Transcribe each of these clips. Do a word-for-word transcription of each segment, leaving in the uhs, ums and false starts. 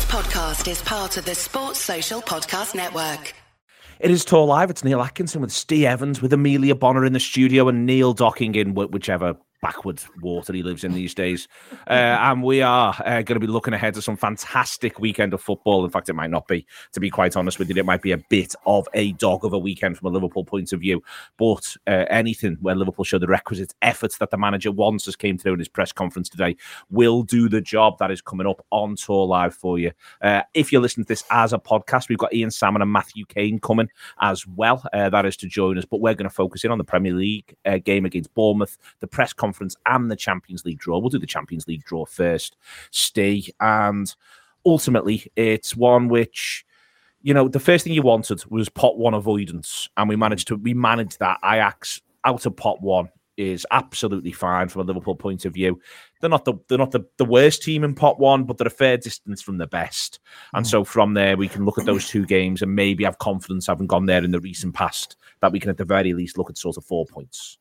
podcast is part of the Sports Social Podcast Network. It is Tour Live. It's Neil Atkinson with Steve Evans, with Amelia Bonner in the studio, and Neil docking in whichever backwards water he lives in these days. Uh, and we are uh, going to be looking ahead to some fantastic weekend of football. In fact, it might not be, to be quite honest with you. It might be a bit of a dog of a weekend from a Liverpool point of view. But uh, anything where Liverpool show the requisite efforts that the manager wants, as came through in his press conference today, will do the job. That is coming up on Tour Live for you. Uh, if you're listening to this as a podcast, we've got Ian Salmon and Matthew Kane coming as well. Uh, that is to join us. But we're going to focus in on the Premier League uh, game against Bournemouth, the press conference, and the Champions League draw. We'll do the Champions League draw first, Steve. And ultimately, it's one which, you know, the first thing you wanted was pot one avoidance, and we managed to we managed that. Ajax out of pot one is absolutely fine from a Liverpool point of view. They're not the they're not the, the worst team in pot one, but they're a fair distance from the best. And so from there, we can look at those two games and maybe have confidence, having gone there in the recent past, that we can at the very least look at sort of four points.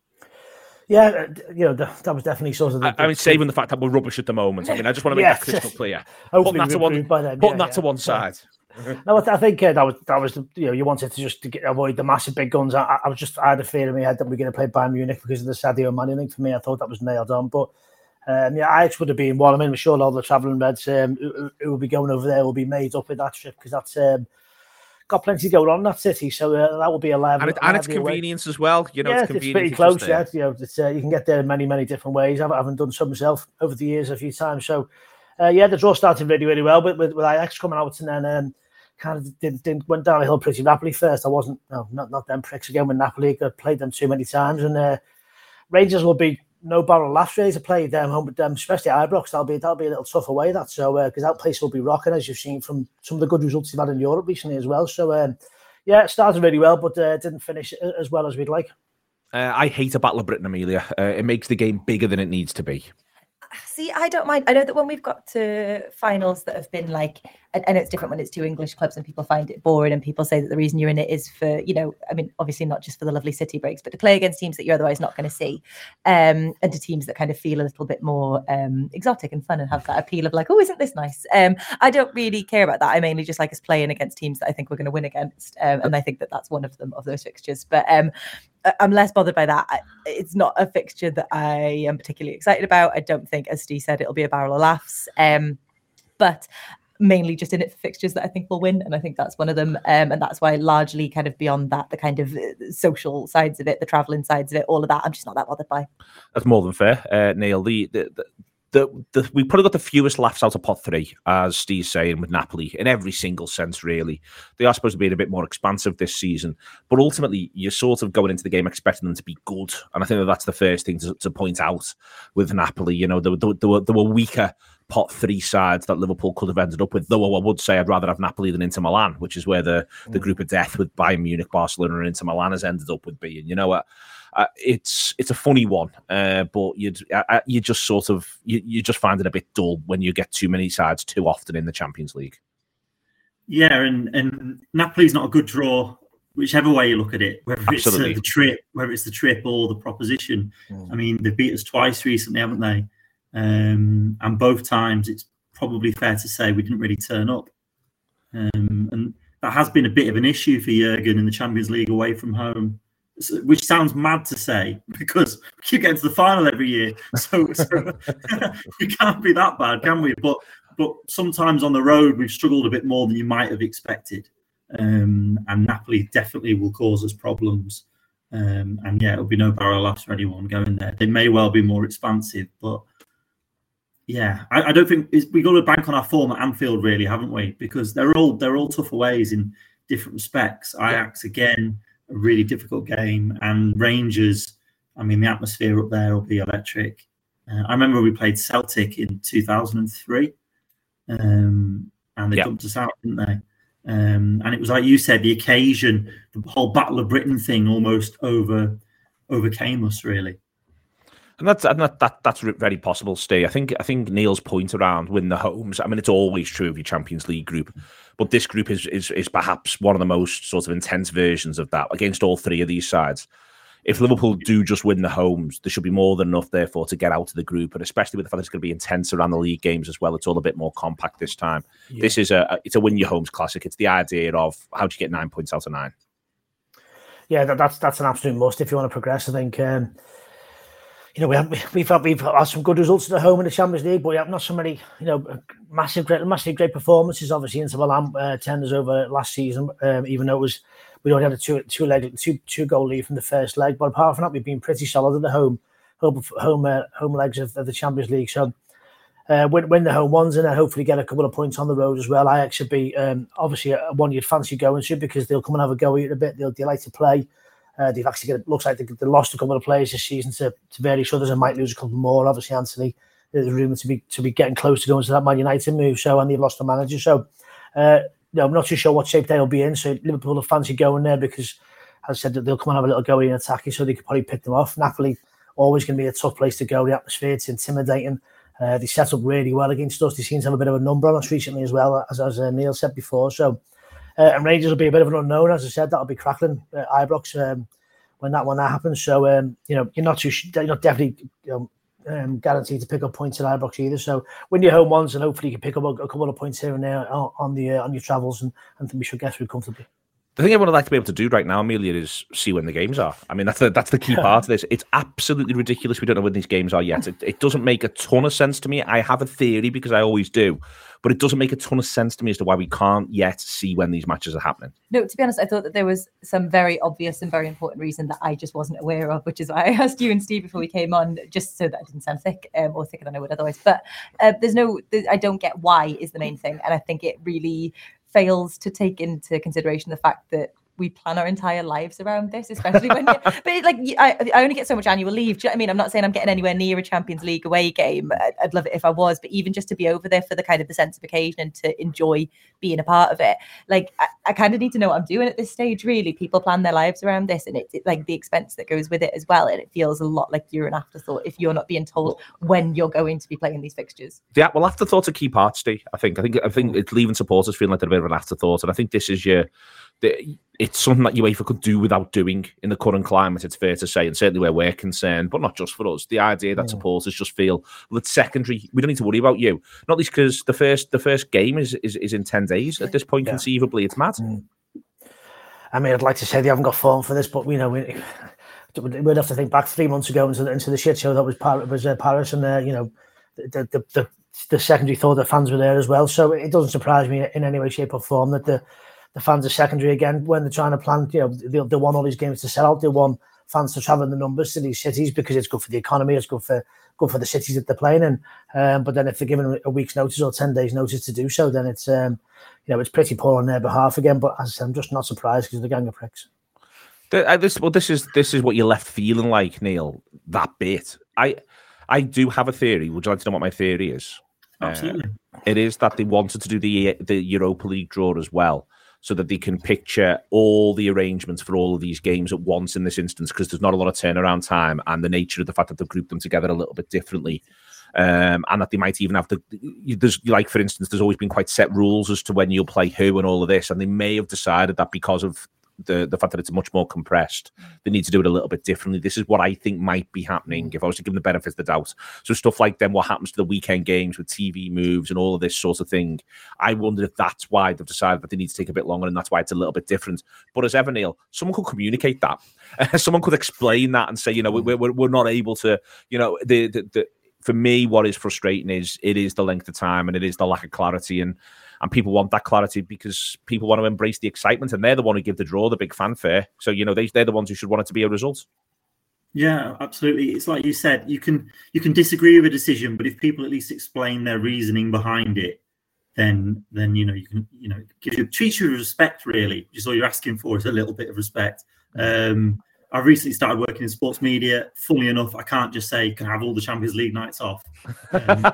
Yeah, you know, that was definitely sort of... The, I mean, saving the fact that we're rubbish at the moment. I mean, I just want to make yes. that crystal clear. Hopefully putting that to one, by then. putting yeah, that yeah. to one side. No, I think uh, that was, that was the, you know, you wanted to just to get, avoid the massive big guns. I, I was just, I had a fear in my head that we we're going to play Bayern Munich because of the Sadio Mane link. For me, I thought that was nailed on. But um, yeah, Ajax would have been one. I mean, we're sure all the travelling Reds um, who, who will be going over there will be made up with that trip, because that's... Um, got plenty going on in that city, so uh, that will be a level. And, it, and it's convenience away. As well. You know, yeah, it's convenient. It's pretty close. Yeah, you know, it's, uh, you can get there in many, many different ways. I haven't done so myself over the years a few times. So, uh, yeah, the draw started really, really well, but with, with Ajax coming out, and then um, kind of did, did, went down a hill pretty rapidly first. I wasn't, no, not not them pricks again with Napoli. I played them too many times, and uh, Rangers will be no barrel laughs really to play them home with them, especially Ibrox. That'll be that'll be a little tough away. That so because uh, that place will be rocking, as you've seen from some of the good results they've had in Europe recently as well. So. Um, Yeah, it started really well, but uh, didn't finish as well as we'd like. Uh, I hate a Battle of Britain, Amelia. Uh, it makes the game bigger than it needs to be. See, I don't mind. I know that when we've got to finals that have been like, I know it's different when it's two English clubs and people find it boring, and people say that the reason you're in it is for, you know, I mean, obviously not just for the lovely city breaks, but to play against teams that you're otherwise not going to see, um, and to teams that kind of feel a little bit more um, exotic and fun and have that appeal of like, oh, isn't this nice? Um, I don't really care about that. I mainly just like us playing against teams that I think we're going to win against, um, and I think that that's one of them, of those fixtures. But um, I'm less bothered by that. It's not a fixture that I am particularly excited about. I don't think, as Steve said, it'll be a barrel of laughs. Um, but mainly just in it for fixtures that I think will win. And I think that's one of them. Um, and that's why largely kind of beyond that, the kind of social sides of it, the travelling sides of it, all of that, I'm just not that bothered by. That's more than fair, uh, Neil. The, the, the... The, the, we probably got the fewest laughs out of pot three, as Steve's saying, with Napoli, in every single sense, really. They are supposed to be a bit more expansive this season, but ultimately, you're sort of going into the game expecting them to be good, and I think that that's the first thing to, to point out with Napoli. You know, there, there, there, were, there were weaker pot three sides that Liverpool could have ended up with, though I would say I'd rather have Napoli than Inter Milan, which is where the, mm. the group of death with Bayern Munich, Barcelona, and Inter Milan has ended up with being. You know what? Uh, it's it's a funny one, uh, but you'd uh, you just sort of you, you just find it a bit dull when you get too many sides too often in the Champions League. Yeah, and and Napoli's not a good draw, whichever way you look at it. Whether Absolutely. it's uh, the trip, whether it's the trip or the proposition. Mm. I mean, they've beat us twice recently, haven't they? Um, and both times, it's probably fair to say we didn't really turn up, um, and that has been a bit of an issue for Jurgen in the Champions League away from home. Which sounds mad to say because we keep getting to the final every year, so, so we can't be that bad, can we? But but sometimes on the road we've struggled a bit more than you might have expected, um, and Napoli definitely will cause us problems. Um, and yeah, it'll be no barrel laughs for anyone going there. They may well be more expansive, but yeah, I, I don't think it's, we got to bank on our form at Anfield, really, haven't we? Because they're all they're all tougher ways in different respects. Ajax again. A really difficult game, and Rangers, I mean, the atmosphere up there will be electric. Uh, I remember we played Celtic in two thousand three, um, and they yep. dumped us out, didn't they? Um, and it was like you said, the occasion, the whole Battle of Britain thing almost over overcame us, really. And that's and that, that that's very possible, Steve. I think I think Neil's point around win the homes. I mean, it's always true of your Champions League group, but this group is is is perhaps one of the most sort of intense versions of that against all three of these sides. if Liverpool do just win the homes, there should be more than enough, therefore, to get out of the group. And especially with the fact that it's going to be intense around the league games as well, it's all a bit more compact this time. Yeah. This is a it's a win your homes classic. It's the idea of how do you get nine points out of nine. Yeah, that, that's that's an absolute must if you want to progress. I think um, you know we have we've had, we've had some good results at home in the Champions League, but we have not so many you know massive great massive great performances. Obviously, Inter Milan uh, tenders over last season, um, even though it was. We only had a two two leg two two goal lead from the first leg, but apart from that, we've been pretty solid at the home home home, uh, home legs of, of the Champions League. So uh, win win the home ones and then hopefully get a couple of points on the road as well. Ajax should be um, obviously a one you'd fancy going to because they'll come and have a go at it a bit. They'll they like to play. Uh, they've actually got, it looks like they, they lost a couple of players this season to, to various others and might lose a couple more. Obviously, Anthony, there's rumour to be to be getting close to going to that Man United move. So and they've lost a manager. So uh, no, I'm not too sure what shape they'll be in. So Liverpool will fancy going there because. As I said, that they'll come and have a little go in attacking, so they could probably pick them off. Napoli, always going to be a tough place to go. The atmosphere, it's intimidating. Uh, they set up really well against us. They seem to have a bit of a number on us recently as well, as, as uh, Neil said before. So, uh, and Rangers will be a bit of an unknown, as I said. That'll be crackling uh, Ibrox um, when that when that happens. So, um, you know, you're not too, you're not definitely you know, um, guaranteed to pick up points at Ibrox either. So, win your home ones, and hopefully you can pick up a, a couple of points here and there on, on the uh, on your travels, and and we should get through comfortably. The thing everyone would like to be able to do right now, Amelia, is see when the games are. I mean, that's the, that's the key part of this. It's absolutely ridiculous we don't know when these games are yet. It, it doesn't make a ton of sense to me. I have a theory because I always do, but it doesn't make a ton of sense to me as to why we can't yet see when these matches are happening. No, to be honest, I thought that there was some very obvious and very important reason that I just wasn't aware of, which is why I asked you and Steve before we came on, just so that I didn't sound thick um, or thicker than I would otherwise. But uh, there's no, there's, I don't get why is the main thing. And I think it really fails to take into consideration the fact that we plan our entire lives around this, especially when, you, but like I, I only get so much annual leave. Do you know what I mean? I'm not saying I'm getting anywhere near a Champions League away game. I'd, I'd love it if I was, but even just to be over there for the kind of the sense of occasion and to enjoy being a part of it. Like I, I kind of need to know what I'm doing at this stage. Really, people plan their lives around this, and it's it, like the expense that goes with it as well. And it feels a lot like you're an afterthought if you're not being told when you're going to be playing these fixtures. Yeah, well, afterthoughts are key parts, Steve. I think. I think. I think it's leaving supporters feeling like they're a bit of an afterthought, and I think this is your. The, it's something that UEFA could do without doing in the current climate, it's fair to say, and certainly where we're concerned, but not just for us. The idea that yeah. supporters just feel, well, it's secondary. We don't need to worry about you. Not least because the first the first game is, is, is in ten days at this point, yeah. conceivably. It's mad. Mm. I mean, I'd like to say they haven't got form for this, but, you know, we, we'd have to think back three months ago into the, into the shit show that was, Paris, was uh, Paris and, uh, you know, the, the, the, the secondary thought that fans were there as well. So it doesn't surprise me in any way, shape or form that the The fans are secondary again when they're trying to plan. You know, they, they want all these games to sell out. They want fans to travel in the numbers to these cities because it's good for the economy. It's good for good for the cities that they're playing in. Um, but then if they're given a week's notice or ten days notice to do so, then it's um, you know it's pretty poor on their behalf again. But as I said, I'm just not surprised because they're a gang of pricks. The, uh, this well, this is this is what you're left feeling like, Neil. That bit. I I do have a theory. Would you like to know what my theory is? Absolutely. Uh, it is that they wanted to do the the Europa League draw as well, so that they can picture all the arrangements for all of these games at once in this instance, because there's not a lot of turnaround time, and the nature of the fact that they've grouped them together a little bit differently, um, and that they might even have to, there's, like, for instance, there's always been quite set rules as to when you'll play who and all of this, and they may have decided that because of the the fact that it's much more compressed, they need to do it a little bit differently. This is what I think might be happening if I was to give them the benefit of the doubt. So stuff like then what happens to the weekend games with T V moves and all of this sort of thing, I wonder if that's why they've decided that they need to take a bit longer, and that's why it's a little bit different. But as ever, Neil, someone could communicate that. Someone could explain that and say, you know, we're, we're, we're not able to, you know, the, the, the for me, what is frustrating is it is the length of time and it is the lack of clarity, and And people want that clarity because people want to embrace the excitement, and they're the one who give the draw the big fanfare. So, you know, they, they're the ones who should want it to be a result. Yeah, absolutely. It's like you said, you can you can disagree with a decision, but if people at least explain their reasoning behind it, then then you know you can you know give you treat you with respect. Really, just all you're asking for is a little bit of respect. Um, I recently started working in sports media. Funnily enough, I can't just say, can I have all the Champions League nights off? Um,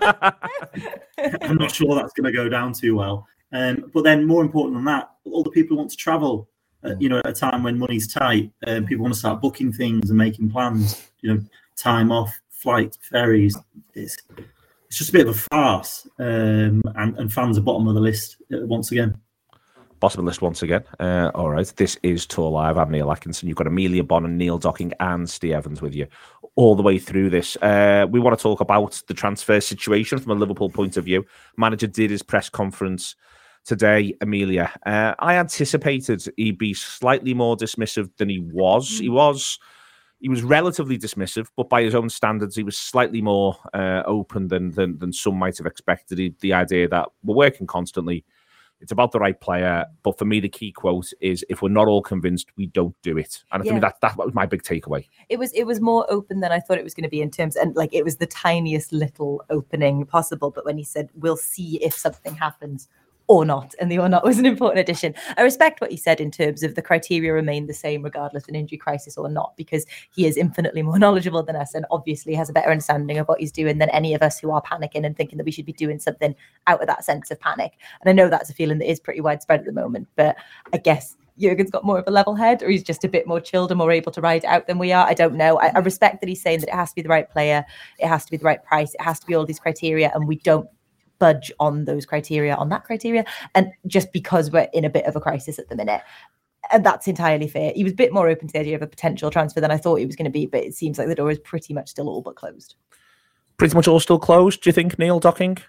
I'm not sure that's going to go down too well. Um, but then more important than that, all the people who want to travel, uh, you know, at a time when money's tight, um, people want to start booking things and making plans, you know, time off, flight, ferries. It's, it's just a bit of a farce. Um, and, and fans are bottom of the list uh, once again. Bottom of the list once again. Uh, all right, this is Tour Live. I'm Neil Atkinson. You've got Amelia Bonner, Neil Docking, and Steve Evans with you all the way through this. Uh, we want to talk about the transfer situation from a Liverpool point of view. Manager did his press conference today, Amelia. Uh, I anticipated he'd be slightly more dismissive than he was. He was he was relatively dismissive, but by his own standards, he was slightly more uh, open than, than than some might have expected. He, the idea that we're working constantly. It's about the right player, but for me, the key quote is: "If we're not all convinced, we don't do it." And yeah. for me, that that was my big takeaway. It was it was more open than I thought it was going to be in terms, and like it was the tiniest little opening possible. But when he said, "We'll see if something happens or not," and the or not was an important addition. I respect what he said in terms of the criteria remain the same regardless of an injury crisis or not, because he is infinitely more knowledgeable than us and obviously has a better understanding of what he's doing than any of us who are panicking and thinking that we should be doing something out of that sense of panic. And I know that's a feeling that is pretty widespread at the moment, but I guess Jurgen's got more of a level head, or he's just a bit more chilled and more able to ride it out than we are. I don't know. I, I respect that he's saying that it has to be the right player, it has to be the right price, it has to be all these criteria, and we don't budge on those criteria, on that criteria, and just because we're in a bit of a crisis at the minute. And that's entirely fair. He was a bit more open to the idea of a potential transfer than I thought he was going to be, but it seems like the door is pretty much still all but closed. Pretty much all still closed, do you think, Neil Docking?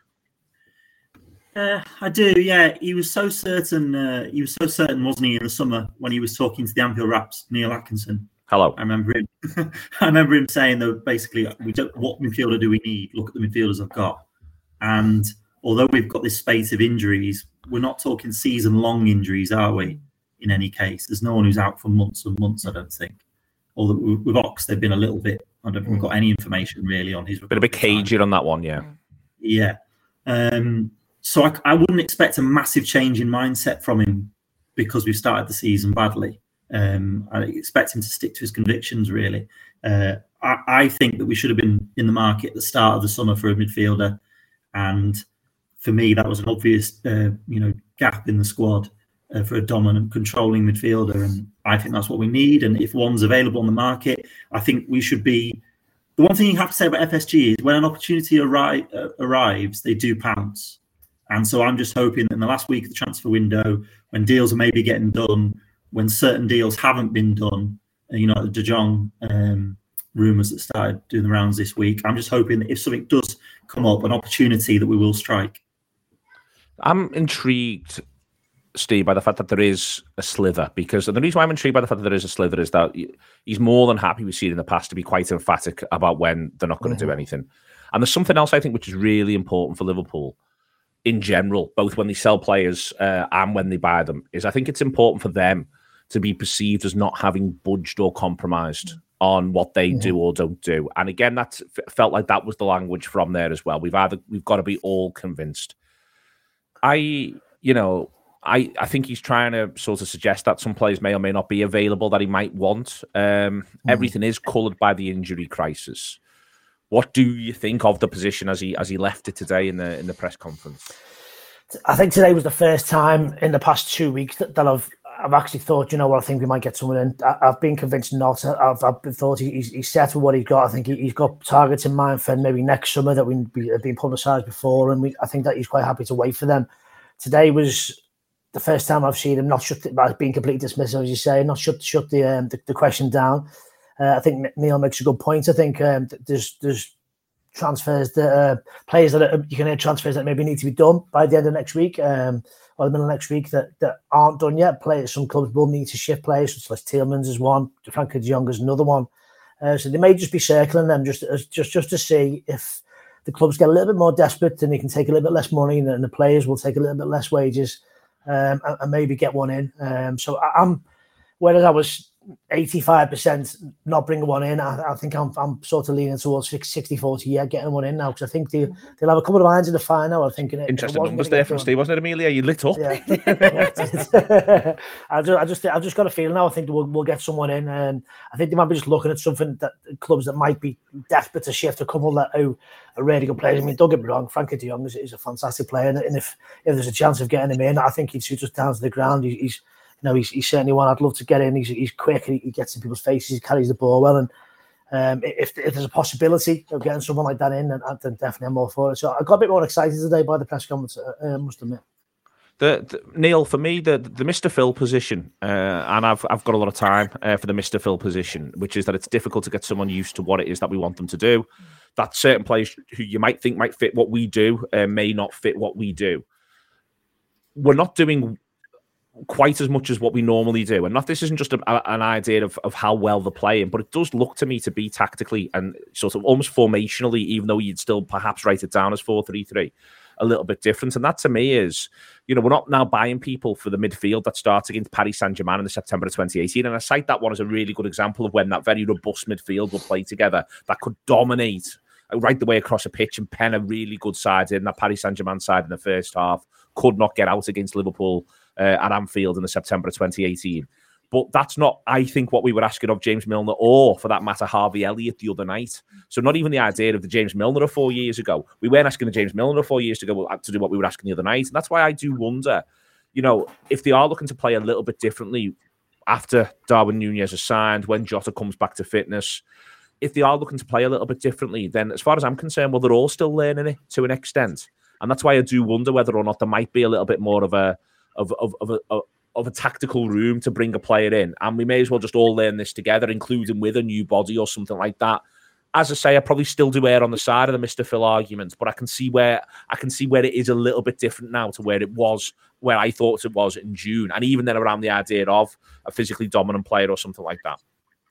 Uh, I do, yeah. He was so certain, uh, he was so certain, wasn't he, in the summer when he was talking to the Anfield Raps, Neil Atkinson. Hello. I remember him. I remember him saying, though, basically, we don't, what midfielder do we need? Look at the midfielders I've got. And although we've got this spate of injuries, we're not talking season-long injuries, are we? In any case, there's no one who's out for months and months, I don't think. Although with Ox, they've been a little bit, I don't think we've got any information really on his... Bit a bit cagey on that one, yeah. Yeah. Um, so I, I wouldn't expect a massive change in mindset from him because we've started the season badly. Um, I expect him to stick to his convictions, really. Uh, I, I think that we should have been in the market at the start of the summer for a midfielder. And for me, that was an obvious, uh, you know, gap in the squad uh, for a dominant, controlling midfielder, and I think that's what we need. And if one's available on the market, I think we should be. The one thing you have to say about F S G is when an opportunity arri- uh, arrives, they do pounce. And so I'm just hoping that in the last week of the transfer window, when deals are maybe getting done, when certain deals haven't been done, you know, the De Jong um, rumours that started doing the rounds this week, I'm just hoping that if something does come up, an opportunity that we will strike. I'm intrigued, Steve, by the fact that there is a slither, because the reason why I'm intrigued by the fact that there is a slither is that he's more than happy, we've seen in the past, to be quite emphatic about when they're not going to mm-hmm. do anything. And there's something else I think which is really important for Liverpool in general, both when they sell players uh, and when they buy them, is I think it's important for them to be perceived as not having budged or compromised on what they mm-hmm. do or don't do. And again, that felt like that was the language from there as well. We've either we've got to be all convinced. I, you know, I, I think he's trying to sort of suggest that some players may or may not be available that he might want. Um, mm-hmm. Everything is coloured by the injury crisis. What do you think of the position as he as he left it today in the in the press conference? I think today was the first time in the past two weeks that, that I've I've actually thought, you know what, I think we might get someone in. I, I've been convinced not. I've, I've been thought he's, he's set with what he's got. I think he, he's got targets in mind for maybe next summer that we, we have been publicised before, and we, I think that he's quite happy to wait for them. Today was the first time I've seen him not shut the, by being completely dismissive, as you say, not shut shut the um, the, the question down. Uh, I think Neil makes a good point. I think um, there's there's transfers that uh, players that are, you can hear transfers that maybe need to be done by the end of next week. Um, or the middle of next week that, that aren't done yet. Players, some clubs will need to shift players, such as Tielemans is one, Frankie de Jong is another one. Uh, so they may just be circling them just, just, just to see if the clubs get a little bit more desperate and they can take a little bit less money and the players will take a little bit less wages um, and, and maybe get one in. Um, so I, I'm, whereas I was eighty-five percent not bringing one in, I, I think I'm I'm sort of leaning towards sixty forty, yeah, getting one in now, because I think they, they'll have a couple of irons in the fire now. I'm thinking it, interesting numbers there from Steve, wasn't it, Amelia? You lit up. Yeah. I just I just I've just got a feeling now. I think we'll we'll get someone in, and I think they might be just looking at something that clubs that might be desperate to shift a couple that who are really good players. I mean, don't get me wrong, Frankie de Jong is, is a fantastic player, and, and if if there's a chance of getting him in, I think he'd shoot us down to the ground. He, he's You know, he's, he's certainly one I'd love to get in. He's he's quick. He, he gets in people's faces. He carries the ball well. And um, if if there's a possibility of getting someone like that in, then, then definitely I'm all for it. So I got a bit more excited today by the press conference, I uh, must admit. The, the Neil, for me, the the Mister Phil position, uh, and I've I've got a lot of time uh, for the Mister Phil position, which is that it's difficult to get someone used to what it is that we want them to do. That certain players who you might think might fit what we do uh, may not fit what we do. We're not doing quite as much as what we normally do, and not this isn't just a, a, an idea of, of how well they're playing, but it does look to me to be tactically and sort of almost formationally, even though you'd still perhaps write it down as four three three. A little bit different. And that to me is, you know, we're not now buying people for the midfield that starts against Paris Saint-Germain in the September of twenty eighteen. And I cite that one as a really good example of when that very robust midfield will play together that could dominate right the way across a pitch and pen a really good side in. That Paris Saint-Germain side in the first half could not get out against Liverpool uh, at Anfield in the September of twenty eighteen. But that's not, I think, what we were asking of James Milner or, for that matter, Harvey Elliott the other night. So not even the idea of the James Milner of four years ago. We weren't asking the James Milner of four years ago to do what we were asking the other night. And that's why I do wonder, you know, if they are looking to play a little bit differently after Darwin Núñez is signed, when Jota comes back to fitness, if they are looking to play a little bit differently, then as far as I'm concerned, well, they're all still learning it to an extent. And that's why I do wonder whether or not there might be a little bit more of a, of, of, of a, a of a tactical room to bring a player in, and we may as well just all learn this together, including with a new body or something like that. As I say, I probably still do err on the side of the Mister Phil argument, but I can see where I can see where it is a little bit different now to where it was, where I thought it was in June, and even then around the idea of a physically dominant player or something like that.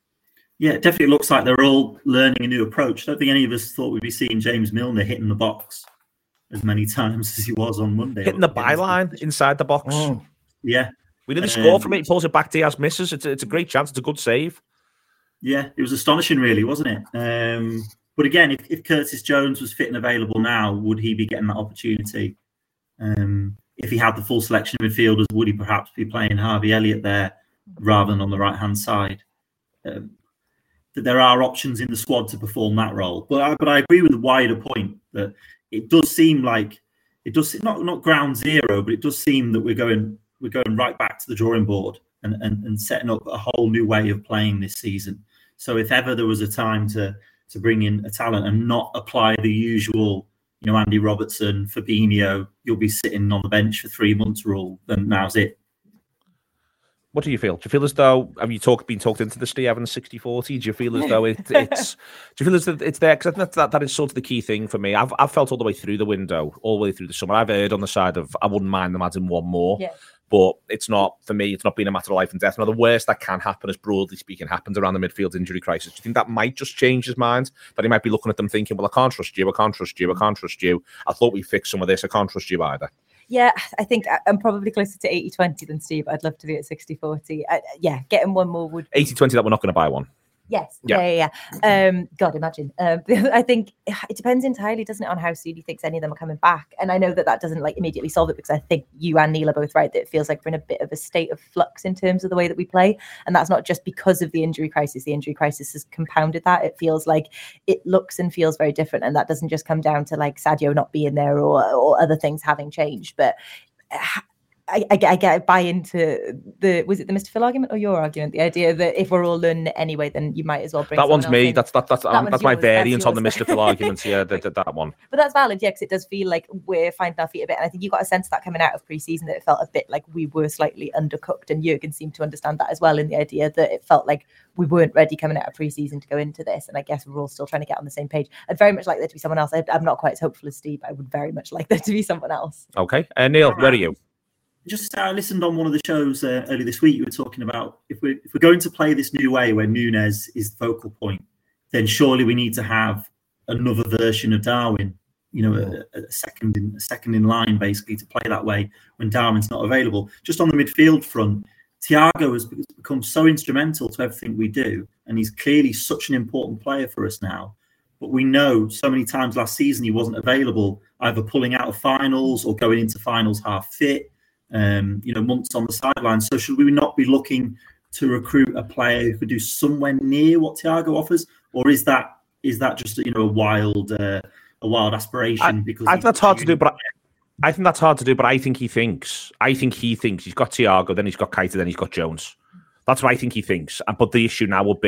Yeah, it definitely looks like they're all learning a new approach. I don't think any of us thought we'd be seeing James Milner hitting the box as many times as he was on Monday. Hitting the byline inside the box. Oh, yeah. We didn't um, score from it. He pulls it back. Diaz misses. It's a, it's a great chance. It's a good save. Yeah, it was astonishing, really, wasn't it? Um, but again, if, if Curtis Jones was fit and available now, would he be getting that opportunity? Um, if he had the full selection of midfielders, would he perhaps be playing Harvey Elliott there rather than on the right-hand side? Um, that there are options in the squad to perform that role. But I, but I agree with the wider point that it does seem like, it does not, not ground zero, but it does seem that we're going... we're going right back to the drawing board and, and, and setting up a whole new way of playing this season. So if ever there was a time to to bring in a talent and not apply the usual, you know, Andy Robertson, Fabinho, you'll be sitting on the bench for three months rule, then now's it. What do you feel? Do you feel as though, have you talk, been talked into the Steve Evans sixty forty? Do you feel as though it, it's, do you feel as though it's there? Because I think that, that is sort of the key thing for me. I've, I've felt all the way through the window, all the way through the summer. I've heard on the side of, I wouldn't mind them adding one more. Yeah. But it's not, for me, it's not been a matter of life and death. Now, the worst that can happen, as broadly speaking, happens around the midfield injury crisis. Do you think that might just change his mind? That he might be looking at them thinking, well, I can't trust you, I can't trust you, I can't trust you. I thought we fixed some of this, I can't trust you either. Yeah, I think I'm probably closer to eighty twenty than Steve. I'd love to be at sixty forty. I, yeah, getting one more would... eighty twenty that we're not going to buy one. Yes. Yeah, yeah, yeah. Um, God, imagine. Um, I think it depends entirely, doesn't it, on how soon he thinks any of them are coming back. And I know that that doesn't like immediately solve it, because I think you and Neil are both right that it feels like we're in a bit of a state of flux in terms of the way that we play. And that's not just because of the injury crisis. The injury crisis has compounded that. It feels like it looks and feels very different. And that doesn't just come down to like Sadio not being there or, or other things having changed. But I, I, I get buy into the, was it the Mister Phil argument or your argument? The idea that if we're all learning it anyway, then you might as well bring that one's me. In. That's that, that's that um, that's my yours. variant that's on the Mister Phil argument. Yeah, that, that, that one. But that's valid, yeah, because it does feel like we're finding our feet a bit. And I think you got a sense of that coming out of pre-season, that it felt a bit like we were slightly undercooked. And Jurgen seemed to understand that as well, in the idea that it felt like we weren't ready coming out of pre-season to go into this. And I guess we're all still trying to get on the same page. I'd very much like there to be someone else. I, I'm not quite as hopeful as Steve. I would very much like there to be someone else. Okay. Uh, Neil, where are you? Just I listened on one of the shows uh, earlier this week. You were talking about if we're if we're going to play this new way where Núñez is the focal point, then surely we need to have another version of Darwin. You know, a, a second in a second in line, basically, to play that way when Darwin's not available. Just on the midfield front, Thiago has become so instrumental to everything we do, and he's clearly such an important player for us now. But we know so many times last season he wasn't available, either pulling out of finals or going into finals half fit. Um, you know, months on the sideline. So should we not be looking to recruit a player who could do somewhere near what Thiago offers, or is that is that just you know a wild uh, a wild aspiration? I, because I think that's hard to do, but I, I think that's hard to do. But I think he thinks. I think he thinks he's got Thiago, then he's got Keita, then he's got Jones. That's what I think he thinks. But the issue now would be,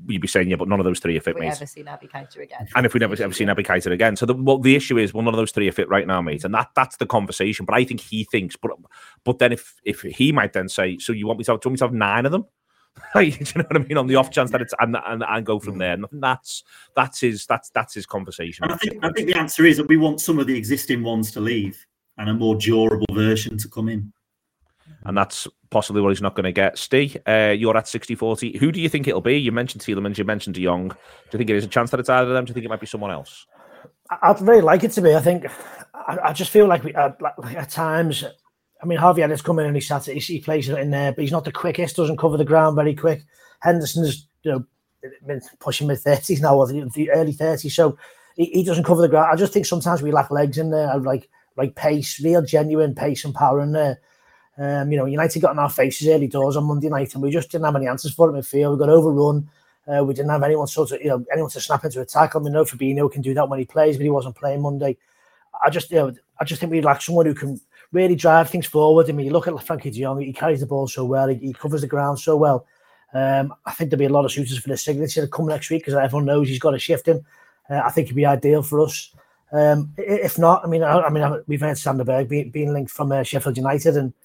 you'd be saying, yeah, but none of those three are fit, if we mate. ever see Naby Keita again. And if we never ever see Naby Keita again. So the, well, the issue is, well, none of those three are fit right now, mate. And that that's the conversation. But I think he thinks, but but then if if he might then say, so you want me to have, do you want me to have nine of them? Do you know what I mean? On the off chance that it's and and, and go from there. And that's that's his that's that's his conversation. I think I think the answer is that we want some of the existing ones to leave and a more durable version to come in. And that's possibly what he's not going to get. Steve, uh, you're at sixty forty. Who do you think it'll be? You mentioned Tielemans, you mentioned De Jong. Do you think it is a chance that it's either of them? Do you think it might be someone else? I'd very like it to be. I think I, I just feel like we uh, like at times. I mean, Harvey Elliot's come in and he sat, he, he plays it in there, but he's not the quickest. Doesn't cover the ground very quick. Henderson's, you know, been pushing mid thirties now, or the, the early thirties, so he, he doesn't cover the ground. I just think sometimes we lack legs in there, like like pace, real genuine pace and power in there. Um, you know, United got in our faces early doors on Monday night, and we just didn't have any answers for it in midfield. We got overrun. Uh, we didn't have anyone sort of, you know, anyone to snap into a tackle. I mean, no, Fabinho can do that when he plays, but he wasn't playing Monday. I just, you know, I just think we lack someone who can really drive things forward. I mean, you look at Frankie de Jong, he carries the ball so well, he, he covers the ground so well. Um, I think there'll be a lot of suitors for the signature to come next week because everyone knows he's got a shift in. Uh, I think he'd be ideal for us. Um, if not, I mean, I, I mean, we've heard Sander Berg being, being linked from uh, Sheffield United, and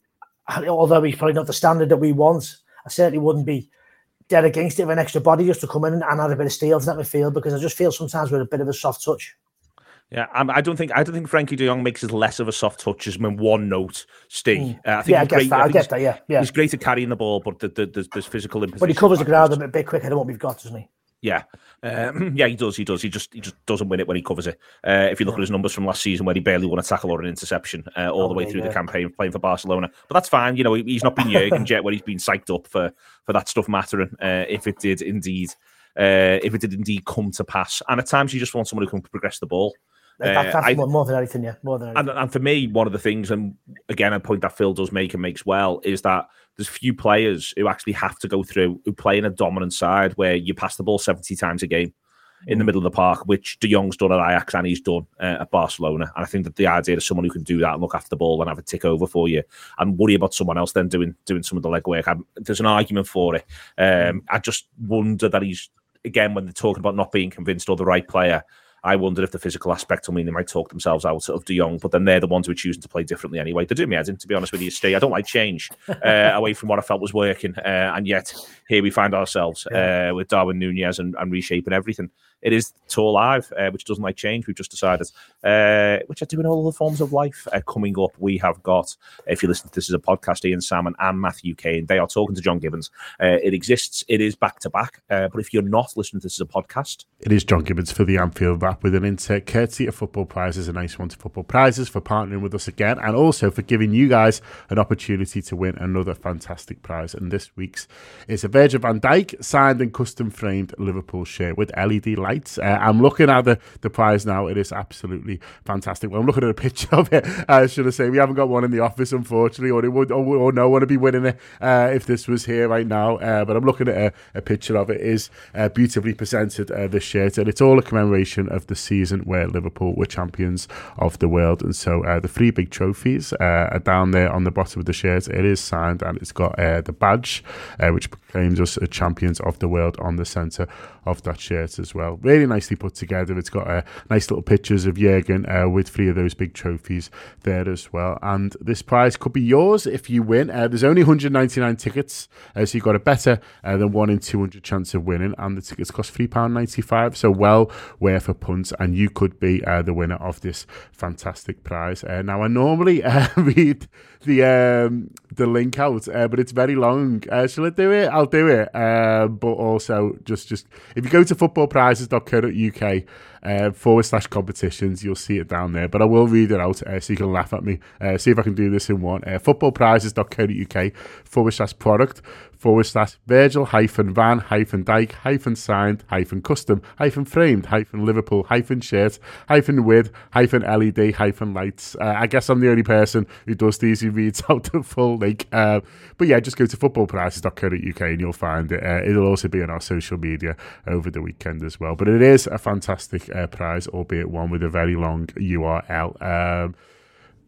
although he's probably not the standard that we want, I certainly wouldn't be dead against it with an extra body just to come in and add a bit of steel to that midfield, because I just feel sometimes we're a bit of a soft touch. Yeah, I don't think I don't think Frankie de Jong makes us less of a soft touch as when one note stay. Mm. Uh, I think yeah, I guess that. I, I get that. Yeah, yeah. He's great at carrying the ball, but the, the, there's, there's physical imposition. But he covers the ground a bit quicker than what we've got, doesn't he? Yeah, um, yeah, he does. He does. He just he just doesn't win it when he covers it. Uh, if you look yeah. at his numbers from last season, where he barely won a tackle or an interception uh, all oh, the way through yeah. the campaign playing for Barcelona, but that's fine. You know, he, he's not been Jurgen yet, where he's been psyched up for for that stuff mattering. Uh, if it did indeed, uh, if it did indeed come to pass, and at times you just want someone who can progress the ball. That, that's uh, I, more than anything, yeah. More than anything. And, and for me, one of the things, and again, a point that Phil does make and makes well, is that there's few players who actually have to go through, who play in a dominant side where you pass the ball seventy times a game in the middle of the park, which De Jong's done at Ajax and he's done uh, at Barcelona. And I think that the idea of someone who can do that and look after the ball and have it tick over for you and worry about someone else then doing doing some of the legwork, I'm, there's an argument for it. Um, I just wonder that he's, again, when they're talking about not being convinced or the right player, I wonder if the physical aspect will mean they might talk themselves out of De Jong, but then they're the ones who are choosing to play differently anyway. They're doing me head in, to be honest with you, Steve. I don't like change uh, away from what I felt was working, uh, and yet here we find ourselves yeah. uh, with Darwin Nunez and, and reshaping everything. It is Tour Live, uh, which doesn't like change, we've just decided, uh, which are doing all the forms of life. Uh, coming up, we have got, if you listen to this as a podcast, Ian Salmon and Matthew Kane, they are talking to John Gibbons. Uh, it exists, it is back-to-back, uh, but if you're not listening to this as a podcast... It is John Gibbons for the Anfield Wrap with an insert courtesy of Football Prizes, a nice one to Football Prizes for partnering with us again, and also for giving you guys an opportunity to win another fantastic prize. And this week's is a Virgil van Dijk signed and custom framed Liverpool shirt with L E D lights. Uh, I'm looking at the, the prize now. It is absolutely fantastic. Well, I'm looking at a picture of it. Uh, should I say we haven't got one in the office, unfortunately, or it would, or, or no one would be winning it uh, if this was here right now. Uh, but I'm looking at a, a picture of it. It is uh, beautifully presented, uh, this shirt, and it's all a commemoration of the season where Liverpool were champions of the world. And so uh, the three big trophies uh, are down there on the bottom of the shirt. It is signed, and it's got uh, the badge, uh, which proclaims us as champions of the world on the centre of that shirt as well. Really nicely put together. It's got uh, nice little pictures of Jurgen uh, with three of those big trophies there as well. And this prize could be yours if you win. Uh, there's only one hundred ninety-nine tickets, uh, so you've got a better uh, than one in two hundred chance of winning. And the tickets cost three pounds ninety-five, so well worth a punt. And you could be uh, the winner of this fantastic prize. Uh, now, I normally uh, read the um, the link out, uh, but it's very long. Uh, shall I do it? I'll do it. Uh, but also, just just if you go to football prizes dot co dot U K uh, forward slash competitions, you'll see it down there. But I will read it out uh, so you can laugh at me. Uh, see if I can do this in one. Uh, football prizes dot co dot U K forward slash product forward slash Virgil hyphen Van hyphen Dijk hyphen signed hyphen custom hyphen framed hyphen Liverpool hyphen shirt hyphen with hyphen L E D hyphen lights. Uh, I guess I'm the only person who does these who reads out the full link. Uh, but yeah, just go to football prizes dot co dot U K and you'll find it. Uh, it'll also be on our social media over the weekend as well. But it is a fantastic uh, prize, albeit one with a very long U R L. Um,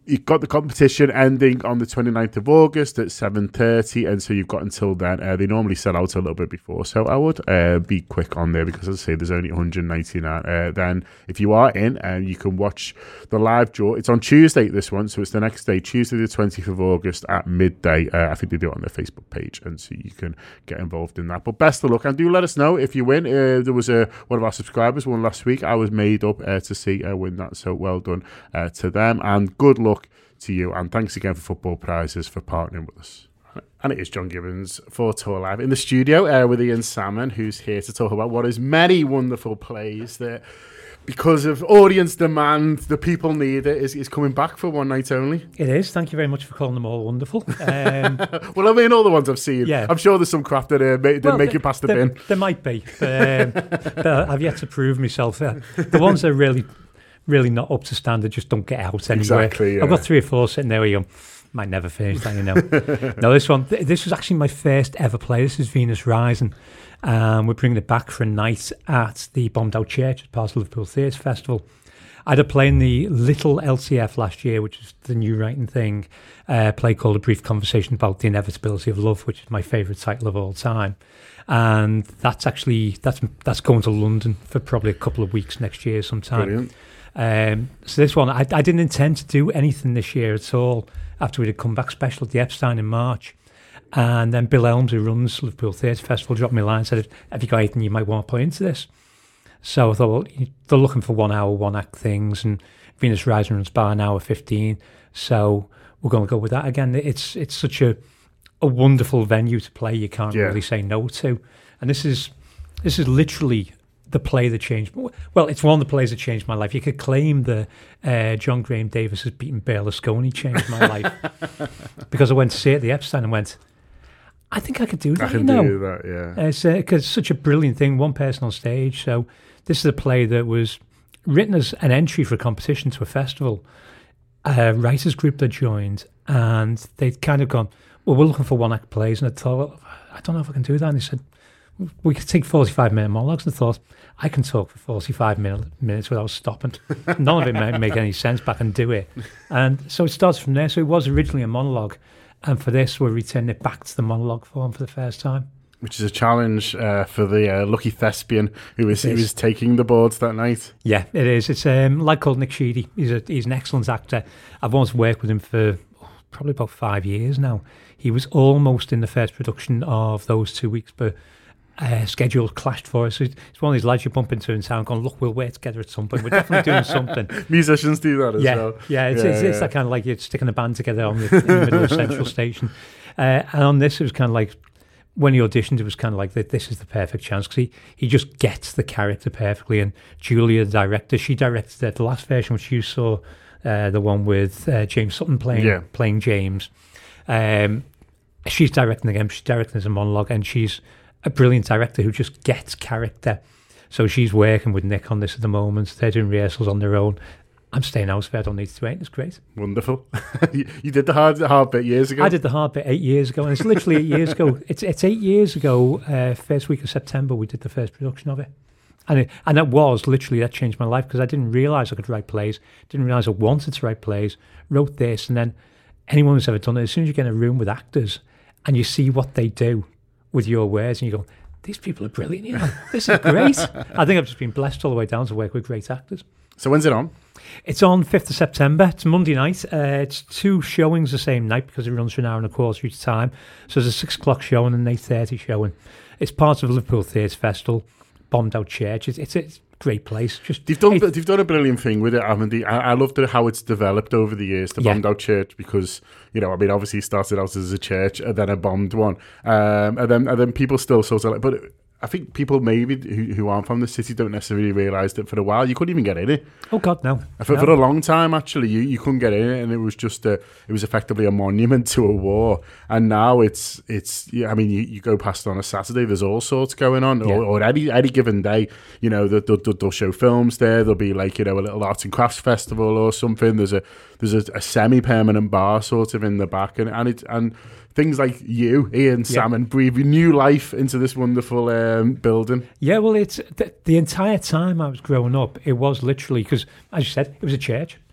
you've got the competition ending on the twenty-ninth of August at seven thirty, and so you've got until then. Uh, they normally sell out a little bit before, so I would uh, be quick on there because, as I say, there's only one hundred ninety-nine. Uh, then, if you are in, uh, you can watch the live draw. It's on Tuesday, this one, so it's the next day, Tuesday the twentieth of August at midday. Uh, I think they do it on their Facebook page, and so you can get involved in that. But best of luck, and do let us know if you win. Uh, there was a, one of our subscribers won last week. I was made up uh, to see uh, win that, so well done uh, to them, and good luck to you, and thanks again for Football Prizes for partnering with us. And it is John Gibbons for Tour Live in the studio uh, with Ian Salmon, who's here to talk about what is many wonderful plays that, because of audience demand, the people need it, is, is coming back for one night only. It is. Thank you very much for calling them all wonderful. Um, well, I mean, all the ones I've seen. Yeah. I'm sure there's some crap that uh, didn't well, make it past the there, bin. There might be, but, um, but I've yet to prove myself. Uh, the ones that are really... really not up to standard, just don't get out anywhere. Exactly, yeah. I've got three or four sitting there where you go, might never finish that, you know. No, this one, th- this was actually my first ever play. This is Venus Rising. Um, we're bringing it back for a night at the Bombed Out Church as part of Liverpool Theatre Festival. I had a play in the Little L C F last year, which is the new writing thing, uh, a play called A Brief Conversation About the Inevitability of Love, which is my favourite title of all time. And that's actually, that's that's going to London for probably a couple of weeks next year sometime. Brilliant. Um, so this one, I, I didn't intend to do anything this year at all after we did comeback special at the Epstein in March. And then Bill Elms, who runs Liverpool Theatre Festival, dropped me a line and said, have you got anything you might want to put into this? So I thought, well, they're looking for one hour, one act things, and Venus Rising runs by an hour fifteen. So we're going to go with that again. It's it's such a a wonderful venue to play. You can't yeah. really say no to. And this is this is literally the play that changed. Well, it's one of the plays that changed my life. You could claim that uh, John Graham Davis has beaten Berlusconi changed my life because I went to see it at the Epstein and went, I think I could do that. I can you know? do that, yeah. It's, uh, 'cause it's such a brilliant thing, one person on stage. So this is a play that was written as an entry for a competition to a festival. A writers group that joined, and they'd kind of gone, well, we're looking for one act plays. And I thought, well, I don't know if I can do that. And they said, we could take forty-five minute monologues. And I thought, I can talk for forty-five minute, minutes without stopping. None of it might make any sense, but I can do it. And so it starts from there. So it was originally a monologue. And for this, we're returning it back to the monologue form for the first time. Which is a challenge uh, for the uh, lucky thespian who was, who was taking the boards that night. Yeah, it is. It's um, a lad called Nick Sheedy. He's, a, he's an excellent actor. I've once worked with him for oh, probably about five years now. He was almost in the first production of those two weeks, but uh, schedule clashed for us. It's one of these lads you bump into in town going, look, we'll work together at some point. We're definitely doing something. Musicians do that as yeah, well. Yeah, it's, yeah, it's, yeah. it's that kind of like you're sticking a band together on the, in the middle of Central Station. Uh, and on this, it was kind of like, when he auditioned, it was kind of like, this is the perfect chance, because he, he just gets the character perfectly. And Julia, the director, she directed it, the last version, which you saw, uh, the one with uh, James Sutton playing yeah. playing James. Um, she's directing again, she's directing as a monologue, and she's a brilliant director who just gets character. So she's working with Nick on this at the moment. They're doing rehearsals on their own. I'm staying elsewhere. I don't need to do it. It's great. Wonderful. you, you did the hard hard bit years ago? I did the hard bit eight years ago. And it's literally eight years ago. It's it's eight years ago, uh, first week of September, we did the first production of it. And it, and that was literally, that changed my life because I didn't realise I could write plays. Didn't realise I wanted to write plays. Wrote this. And then anyone who's ever done it, as soon as you get in a room with actors and you see what they do with your words and you go, these people are brilliant. You know, this is great. I think I've just been blessed all the way down to work with great actors. So when's it on? It's on fifth of September. It's Monday night. Uh, it's two showings the same night because it runs for an hour and a quarter each time. So there's a six o'clock show and an eight thirty showing. It's part of Liverpool Theatre Festival, Bombed Out Church. It's, it's, it's a great place. Just They've done, it, they've done a brilliant thing with it, haven't they? I, I love the, how it's developed over the years, the yeah. Bombed Out Church, because, you know, I mean, obviously it started out as a church and then a bombed one. Um, and then and then people still sort of like, but I think people maybe who, who aren't from the city don't necessarily realise that for a while you couldn't even get in it. Oh God, no. For, no. for a long time, actually, you, you couldn't get in it, and it was just a, it was effectively a monument to a war. And now it's it's. I mean, you, you go past on a Saturday, there's all sorts going on, yeah. or, or any any given day, you know, they'll, they'll, they'll show films there. There'll be like, you know, a little arts and crafts festival or something. There's a there's a, a semi-permanent bar sort of in the back, and and it and. Things like you, Ian, yeah. Salmon, breathe new life into this wonderful um, building. Yeah, well, it's the, the entire time I was growing up, it was literally, because, as you said, it was a church.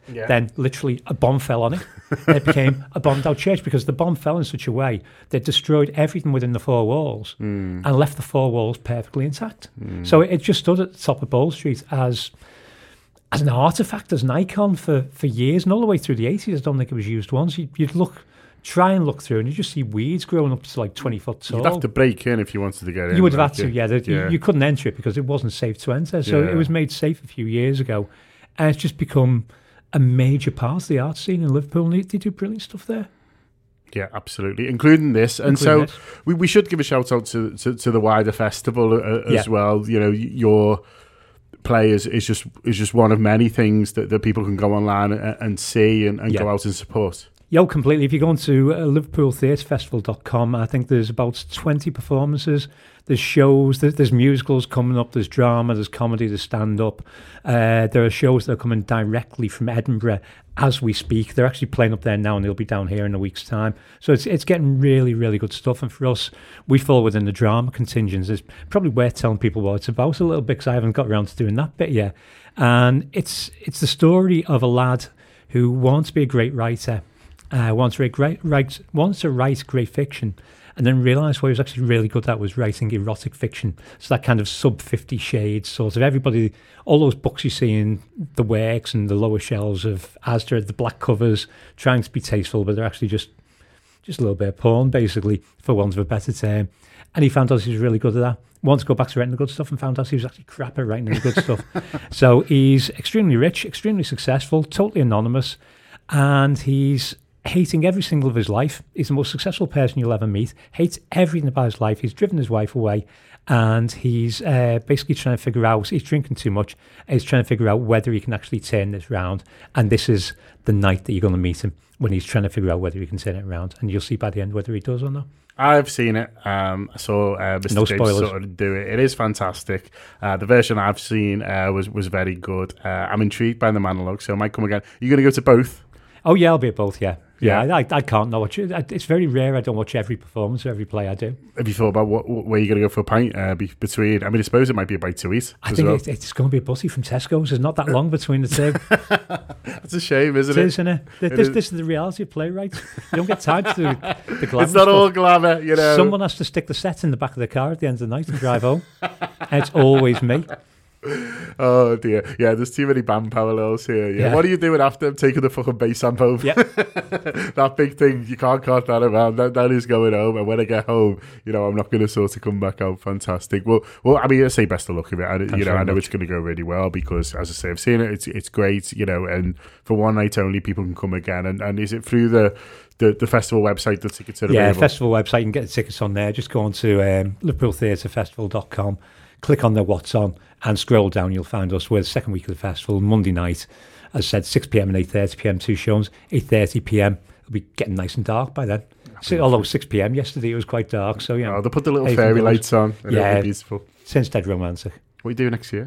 Yeah. Then literally a bomb fell on it. And it became a bombed out church because the bomb fell in such a way that it destroyed everything within the four walls mm. and left the four walls perfectly intact. Mm. So it just stood at the top of Bowl Street as as an artifact, as an icon for, for years, and all the way through the eighties. I don't think it was used once. You'd, you'd look, try and look through, and you just see weeds growing up to like twenty foot tall. You'd have to break in if you wanted to get in. You would have had to, yeah. The, yeah. You, you couldn't enter it because it wasn't safe to enter. So yeah. it was made safe a few years ago, and it's just become a major part of the art scene in Liverpool. And they, they do brilliant stuff there. Yeah, absolutely, including this. And including so this. We, we should give a shout out to, to, to the wider festival uh, as yeah. well. You know, your play is, is just is just one of many things that, that people can go online and, and see and, and yeah. go out and support. Yeah, completely. If you go on to uh, liverpool theatre festival dot com, I think there's about twenty performances. There's shows, there's, there's musicals coming up, there's drama, there's comedy, there's stand-up. Uh, there are shows that are coming directly from Edinburgh as we speak. They're actually playing up there now and they'll be down here in a week's time. So it's it's getting really, really good stuff. And for us, we fall within the drama contingents. It's probably worth telling people what it's about a little bit because I haven't got around to doing that bit yet. And it's it's the story of a lad who wants to be a great writer, uh, wants, to write, write, wants to write great fiction, and then realised what he was actually really good at was writing erotic fiction. So that kind of sub fifty shades sort of everybody, all those books you see in the works and the lower shelves of Asda, the black covers, trying to be tasteful, but they're actually just just a little bit of porn, basically, for want of a better term. And he found out he was really good at that. Wanted to go back to writing the good stuff and found out he was actually crap at writing the good stuff. So he's extremely rich, extremely successful, totally anonymous, and he's hating every single of his life. He's the most successful person you'll ever meet, hates everything about his life. He's driven his wife away, and he's uh, basically trying to figure out, he's drinking too much, and he's trying to figure out whether he can actually turn this round. And this is the night that you're going to meet him, when he's trying to figure out whether he can turn it around. And you'll see by the end whether he does or not. I've seen it. Um, I saw uh, Mister No James sort of do it. It is fantastic. Uh, the version I've seen uh, was was very good. Uh, I'm intrigued by the monologue, so I might come again. You're going to go to both? Oh, yeah, I'll be at both, yeah. Yeah, yeah. I, I can't not watch it. It's very rare I don't watch every performance or every play I do. Have you thought about what, where you're going to go for a pint uh, be, between? I mean, I suppose it might be a bite to eat. I think well. it, it's going to be a butty from Tesco's. There's not that long between the two. That's a shame, isn't it? It is, isn't it? This, it this, is. this is the reality of playwrights. You don't get time to do the glamour. It's not stuff. all glamour, you know. Someone has to stick the set in the back of the car at the end of the night and drive home. And it's always me. Oh dear, yeah. There's too many band parallels here. Yeah. yeah. What are you doing after I'm taking the fucking bass amp home? Yeah. That big thing, you can't cart that around. That that is going home, and when I get home, you know, I'm not going to sort of come back out. Fantastic. Well, well, I mean, I say best of luck with it. I, you know, I know much. It's going to go really well because, as I say, I've seen it. It's it's great. You know, and for one night only, people can come again. And and is it through the The, the festival website, the tickets are available? Yeah, festival website, you can get the tickets on there. Just go on to um, liverpool theatre festival dot com, click on the what's on, and scroll down. You'll find us. We're the second week of the festival, Monday night. As I said, six p.m. and eight thirty p.m, two shows. eight thirty p.m, it'll be getting nice and dark by then. So, although six p.m. yesterday, it was quite dark. So, yeah. Oh, they put the little fairy lights on. And yeah, it'll be beautiful. Sounds dead romantic. What are you doing next year?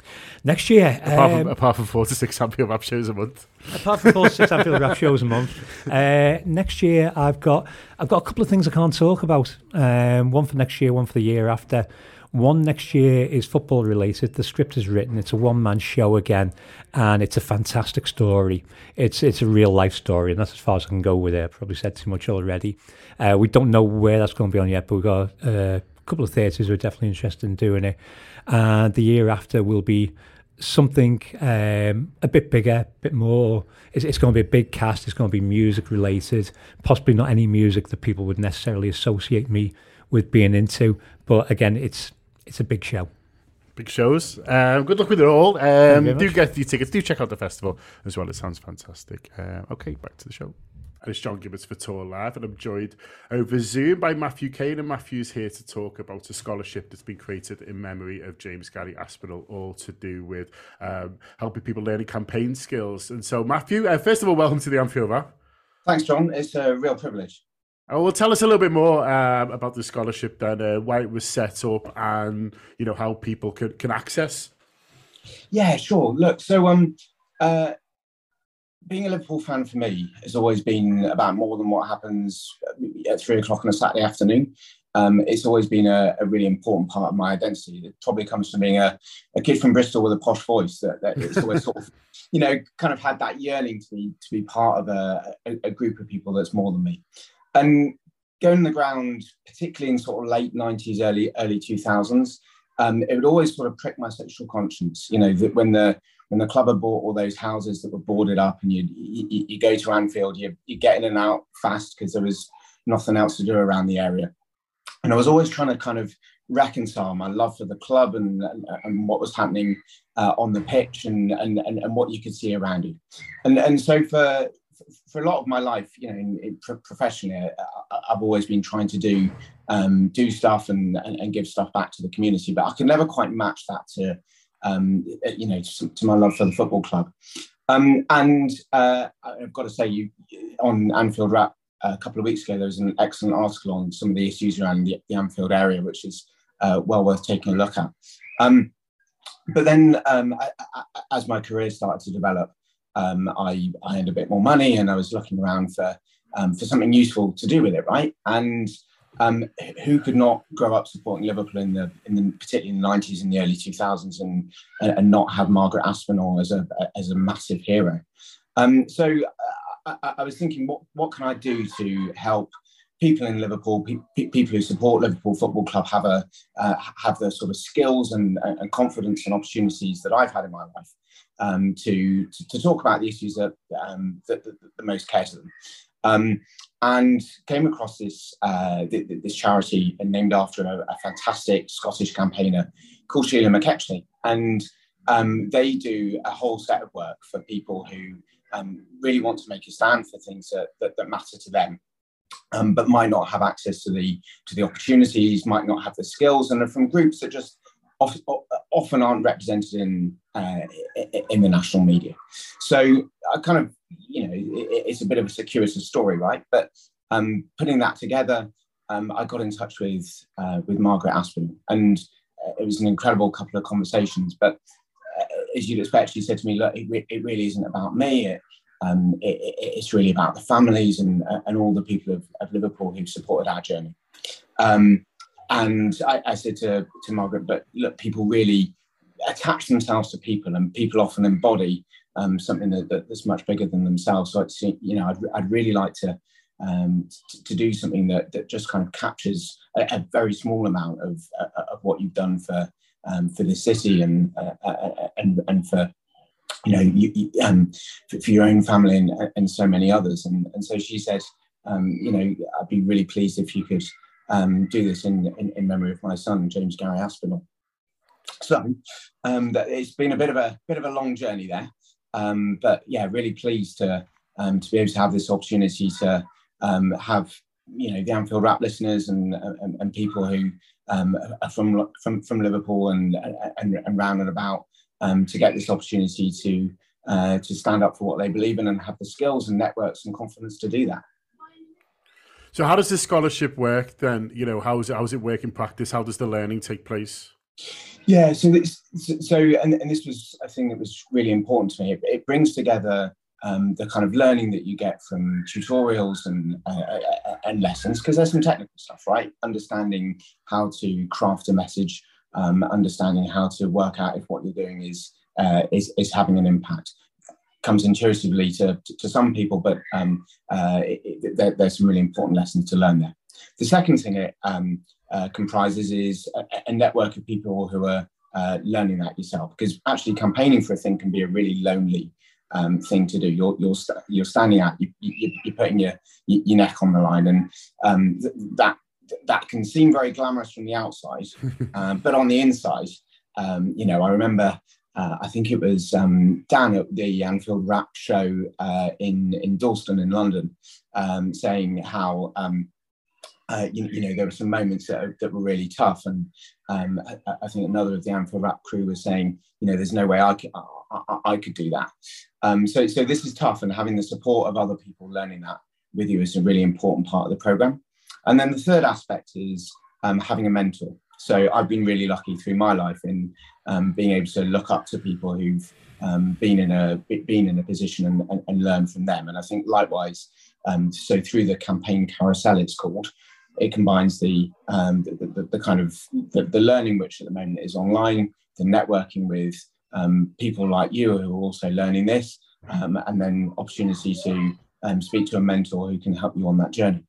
Next year, apart, um, from, apart from four to six Anfield Rap shows a month. Apart from four to six Anfield Rap shows a month, uh, next year I've got I've got a couple of things I can't talk about. Um, one for next year, one for the year after. One next year is football related. The script is written. It's a one man show again, and it's a fantastic story. It's it's a real life story, and that's as far as I can go with it. I probably said too much already. Uh, we don't know where that's going to be on yet, but we've got uh, a couple of theatres who are definitely interested in doing it. And uh, the year after will be something um, a bit bigger, a bit more. It's, it's going to be a big cast. It's going to be music related, possibly not any music that people would necessarily associate me with being into. But again, it's it's a big show. Big shows. Um, good luck with it all. Um, do get your tickets. Do check out the festival as well. It sounds fantastic. Uh, okay, back to the show. And it's John Gibbons for Tour Live, and I'm joined over Zoom by Matthew Kane. And Matthew's here to talk about a scholarship that's been created in memory of James Gary Aspinall, all to do with um, helping people learning campaign skills. And so, Matthew, uh, first of all, welcome to the Anfield Rap. Thanks, John. It's a real privilege. Uh, well, tell us a little bit more um, about the scholarship, then, uh, why it was set up, and you know how people can can access. Yeah, sure. Look, so um. Uh, Being a Liverpool fan for me has always been about more than what happens at three o'clock on a Saturday afternoon. Um, it's always been a, a really important part of my identity. It probably comes from being a, a kid from Bristol with a posh voice. That, that it's always sort of, you know, kind of had that yearning to be to be part of a, a, a group of people that's more than me. And going on the ground, particularly in sort of late nineties, early early two thousands, um, it would always sort of prick my sexual conscience. You know, that when the when the club had bought all those houses that were boarded up, and you you, you go to Anfield, you you get in and out fast because there was nothing else to do around the area. And I was always trying to kind of reconcile my love for the club and and, and what was happening uh, on the pitch and, and and and what you could see around you. And and so for for a lot of my life, you know, in, in professionally, I, I've always been trying to do um, do stuff and, and and give stuff back to the community. But I can never quite match that to um, you know to, to my love for the football club. Um, and uh, I've got to say, you on Anfield Wrap. A couple of weeks ago, there was an excellent article on some of the issues around the, the Anfield area, which is uh, well worth taking a look at. Um, but then, um, I, I, as my career started to develop, um, I, I earned a bit more money, and I was looking around for um, for something useful to do with it, right? And um, who could not grow up supporting Liverpool in the, in the particularly in the nineties and the early two thousands, and and not have Margaret Aspinall as a as a massive hero? Um, so. Uh, I, I was thinking, what, what can I do to help people in Liverpool, pe- people who support Liverpool Football Club, have a uh, have the sort of skills and, and confidence and opportunities that I've had in my life um, to, to to talk about the issues that um, that, that, that most care to them. Um, and came across this uh, this charity named after a, a fantastic Scottish campaigner called Sheila McKechnie, and um, they do a whole set of work for people who Um, really want to make a stand for things that, that, that matter to them, um, but might not have access to the to the opportunities, might not have the skills, and are from groups that just often, often aren't represented in uh, in the national media. So I kind of, you know, it, it's a bit of a circuitous story, right? But um, putting that together, um, I got in touch with uh, with Margaret Aspinall, and uh, it was an incredible couple of conversations. But as you'd expect, she said to me, look, it, it really isn't about me. It, um, it, it, it's really about the families and, and all the people of, of Liverpool who've supported our journey. Um, and I, I said to, to Margaret, but look, people really attach themselves to people, and people often embody um, something that, that, that's much bigger than themselves. So, it's, you know, I'd, I'd really like to, um, to, to do something that, that just kind of captures a, a very small amount of, uh, of what you've done for Um, for the city and uh, uh, and and for you know you, you, um, for, for your own family and, and so many others, and and so she said, um, you know, I'd be really pleased if you could um, do this in, in in memory of my son, James Gary Aspinall. So um, that it's been a bit of a bit of a long journey there, um, but yeah, really pleased to um, to be able to have this opportunity to um, have you know the Anfield Wrap listeners and and, and people who. Um, from from from Liverpool and and, and round and about um, to get this opportunity to uh, to stand up for what they believe in and have the skills and networks and confidence to do that. So, how does this scholarship work then? You know, how is it how does it work in practice? How does the learning take place? Yeah, so this, so and, and this was a thing that was really important to me. It, it brings together um, the kind of learning that you get from tutorials and uh, and lessons, because there's some technical stuff, right? Understanding how to craft a message, um, understanding how to work out if what you're doing is uh, is is having an impact. Comes intuitively to, to, to some people, but um, uh, it, it, there, there's some really important lessons to learn there. The second thing it um, uh, comprises is a, a network of people who are uh, learning that yourself, because actually campaigning for a thing can be a really lonely um, thing to do. You're you're, st- you're standing out, you, you, you're putting your your neck on the line, and um, th- that that can seem very glamorous from the outside, um, but on the inside, um, you know, I remember. Uh, I think it was um, Dan at the Anfield Wrap show uh, in in Dalston in London, um, saying how um, uh, you, you know there were some moments that, that were really tough, and um, I, I think another of the Anfield Wrap crew was saying, you know, there's no way I could I, I, I could do that. Um, so so this is tough, and having the support of other people learning that with you is a really important part of the program. And then the third aspect is um, having a mentor. So I've been really lucky through my life in um, being able to look up to people who've um, been in a been in a position and, and, and learn from them. And I think likewise, um, so through the campaign carousel, it's called, it combines the um, the, the, the kind of the, the learning, which at the moment is online, the networking with um, people like you who are also learning this, um, and then opportunity to um, speak to a mentor who can help you on that journey.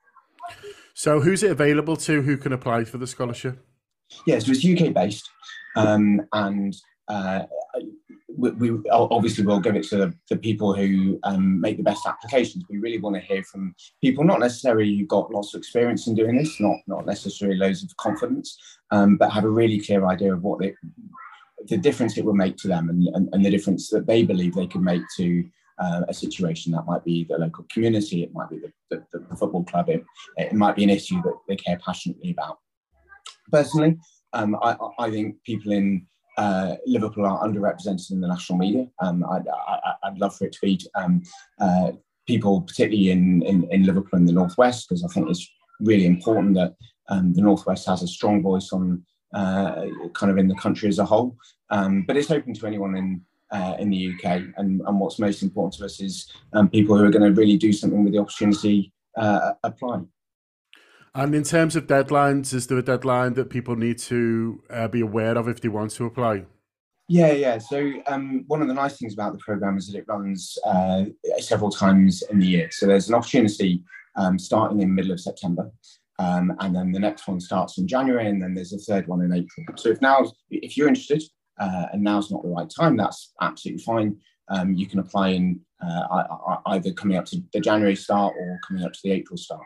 So who's it available to? Who can apply for the scholarship? Yeah, so it's U K based, um, and uh, we, we obviously will give it to the, the people who um, make the best applications. We really want to hear from people, not necessarily who've got lots of experience in doing this, not not necessarily loads of confidence, um, but have a really clear idea of what they, the difference it will make to them, and, and, and the difference that they believe they can make to Uh, a situation. That might be the local community, it might be the, the, the football club, it, it might be an issue that they care passionately about. Personally, um, I, I think people in uh, Liverpool are underrepresented in the national media. Um, I'd, I, I'd love for it to be um, uh, people, particularly in, in, in Liverpool and the Northwest, because I think it's really important that um, the Northwest has a strong voice on uh, kind of in the country as a whole. Um, but it's open to anyone in Uh, in the U K, and, and what's most important to us is um, people who are going to really do something with the opportunity uh, apply. And in terms of deadlines, is there a deadline that people need to uh, be aware of if they want to apply? Yeah, yeah. So um, one of the nice things about the programme is that it runs uh, several times in the year. So there's an opportunity um, starting in the middle of September, um, and then the next one starts in January, and then there's a third one in April. So if now, if you're interested, Uh, and now's not the right time, that's absolutely fine. Um, you can apply in uh, either coming up to the January start or coming up to the April start.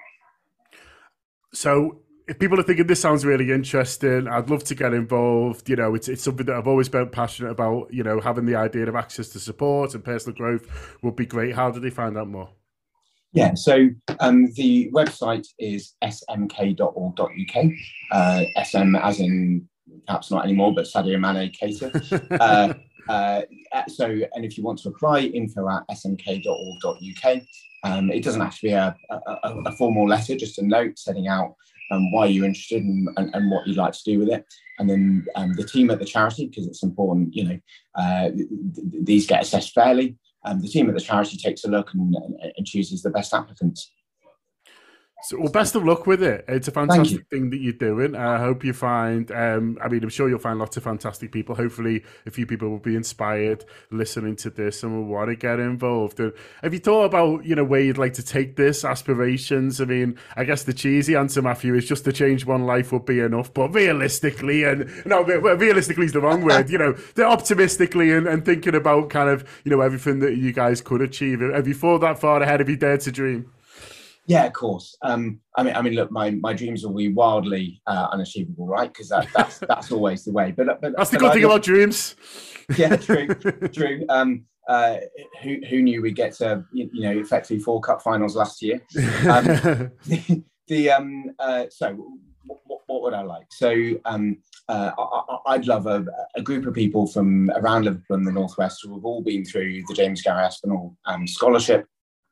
So if people are thinking this sounds really interesting, I'd love to get involved. You know, it's it's something that I've always been passionate about. You know, having the idea of access to support and personal growth would be great. How do they find out more? Yeah, so um, the website is s m k dot org dot u k. Uh, S M as in perhaps not anymore, but Sadio Mane Keita. uh, uh, so, and if you want to apply, info at s m k dot org dot u k. Um, it doesn't have to be a, a, a formal letter, just a note setting out um, why you're interested and, and, and what you'd like to do with it. And then um, the team at the charity, because it's important, you know, uh, th- these get assessed fairly. Um, the team at the charity takes a look and, and, and chooses the best applicants. So, well, best of luck with it. It's a fantastic thing that you're doing. I hope you find, um, I mean, I'm sure you'll find lots of fantastic people. Hopefully, a few people will be inspired listening to this and will want to get involved. And have you thought about, you know, where you'd like to take this, aspirations? I mean, I guess the cheesy answer, Matthew, is just to change one life would be enough. But realistically, and no, realistically is the wrong word, you know, they're optimistically and, and thinking about kind of, you know, everything that you guys could achieve. Have you thought that far ahead? Have you dared to dream? Yeah, of course. Um, I mean, I mean, look, my, my dreams will be wildly uh, unachievable, right? Because that, that's that's always the way. But, but that's the but good I thing look, about dreams. Yeah, true, true. Um, uh, who who knew we'd get to you, you know effectively four cup finals last year? Um, the the um, uh, so what, what would I like? So um, uh, I, I'd love a, a group of people from around Liverpool and the Northwest who have all been through the James Gary Aspinall um, scholarship.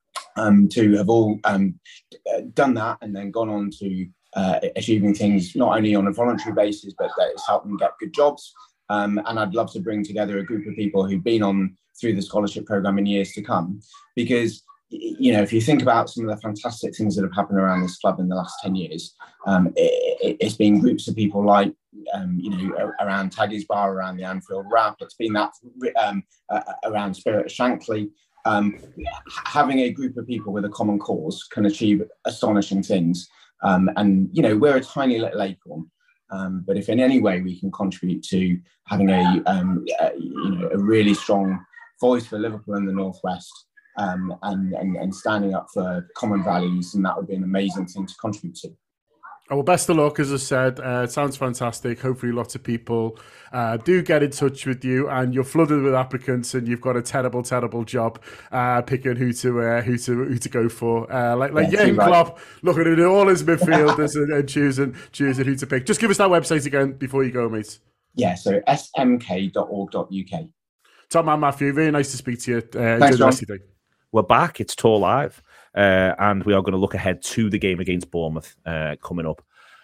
Um, to have all um, done that and then gone on to uh, achieving things not only on a voluntary basis, but that it's helped them get good jobs. Um, and I'd love to bring together a group of people who've been on through the scholarship program in years to come. Because, you know, if you think about some of the fantastic things that have happened around this club in the last ten years, um, it, it's been groups of people like, um, you know, around Taggy's Bar, around the Anfield Wrap. It's been that um, uh, around Spirit of Shankly. Um, having a group of people with a common cause can achieve astonishing things. Um, and, you know, we're a tiny little acorn. Um, but if in any way we can contribute to having a, um, a you know, a really strong voice for Liverpool and the Northwest um, and, and, and standing up for common values, then that would be an amazing thing to contribute to. Oh, well, best of luck, as I said. Uh, it sounds fantastic. Hopefully lots of people uh, do get in touch with you, and you're flooded with applicants, and you've got a terrible, terrible job uh, picking who to uh, who to who to go for. Uh, like like yeah, Jürgen Klopp looking at all his midfielders and, and choosing choosing who to pick. Just give us that website again before you go, mate. Yeah, so s m k dot org dot u k. Top man, Matthew. Really nice to speak to you. Uh, Thanks, enjoy the rest of your day. We're back. It's Tour Live. Uh, and we are going to look ahead to the game against Bournemouth uh, coming up.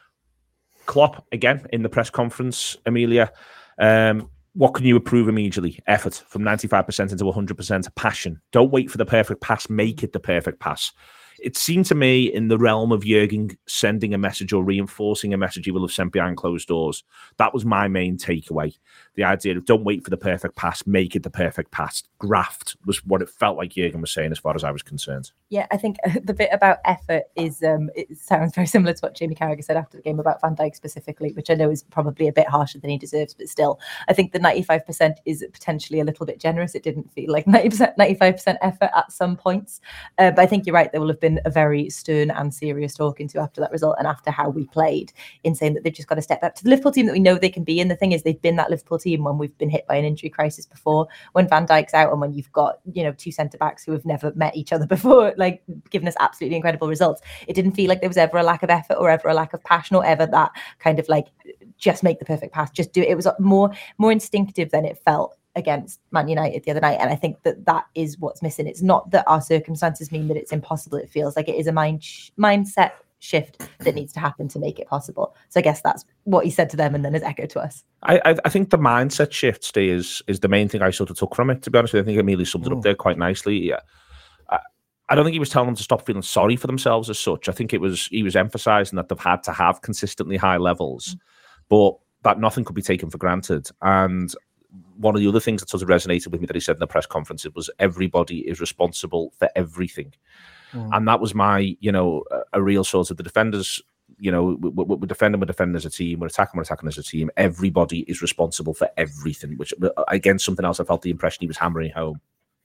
Klopp, again, in the press conference, Amelia. Um, what can you improve immediately? Effort from ninety-five percent into one hundred percent. Passion. Don't wait for the perfect pass. Make it the perfect pass. it seemed to me in the realm of Jurgen sending a message or reinforcing a message he will have sent behind closed doors. That was my main takeaway. The idea of don't wait for the perfect pass, make it the perfect pass. Graft was what it felt like Jurgen was saying as far as I was concerned. Yeah, I think the bit about effort is, um, it sounds very similar to what Jamie Carragher said after the game about Van Dijk specifically, which I know is probably a bit harsher than he deserves, but still, I think the ninety-five percent is potentially a little bit generous. It didn't feel like ninety percent, ninety-five percent effort at some points. Uh, but I think you're right, there will have been a very stern and serious talking to after that result and after how we played, in saying that they've just got to step up to the Liverpool team that we know they can be. And the thing is, they've been that Liverpool team when we've been hit by an injury crisis before, when Van Dijk's out and when you've got, you know, two centre-backs who have never met each other before, like giving us absolutely incredible results. It didn't feel like there was ever a lack of effort or ever a lack of passion or ever that kind of like, just make the perfect pass, just do it. It was more, more instinctive than it felt against Man United the other night. And I think that that is what's missing. It's not that our circumstances mean that it's impossible. It feels like it is a mind sh- mindset shift that needs to happen to make it possible. So I guess that's what he said to them and then has echoed to us. I, I, I think the mindset shift, Steve, is, is the main thing I sort of took from it, to be honest with you. I think Emilio summed it up there quite nicely. Yeah. I, I don't think he was telling them to stop feeling sorry for themselves as such. I think it was he was emphasising that they've had to have consistently high levels, mm. but that nothing could be taken for granted. And one of the other things that sort of resonated with me that he said in the press conference, it was everybody is responsible for everything. Mm. And that was my, you know, a, a real sort of the defenders, you know, we, we, we're defending, we're defending as a team, we're attacking, we're attacking as a team. Everybody is responsible for everything, which, again, something else I felt the impression he was hammering home.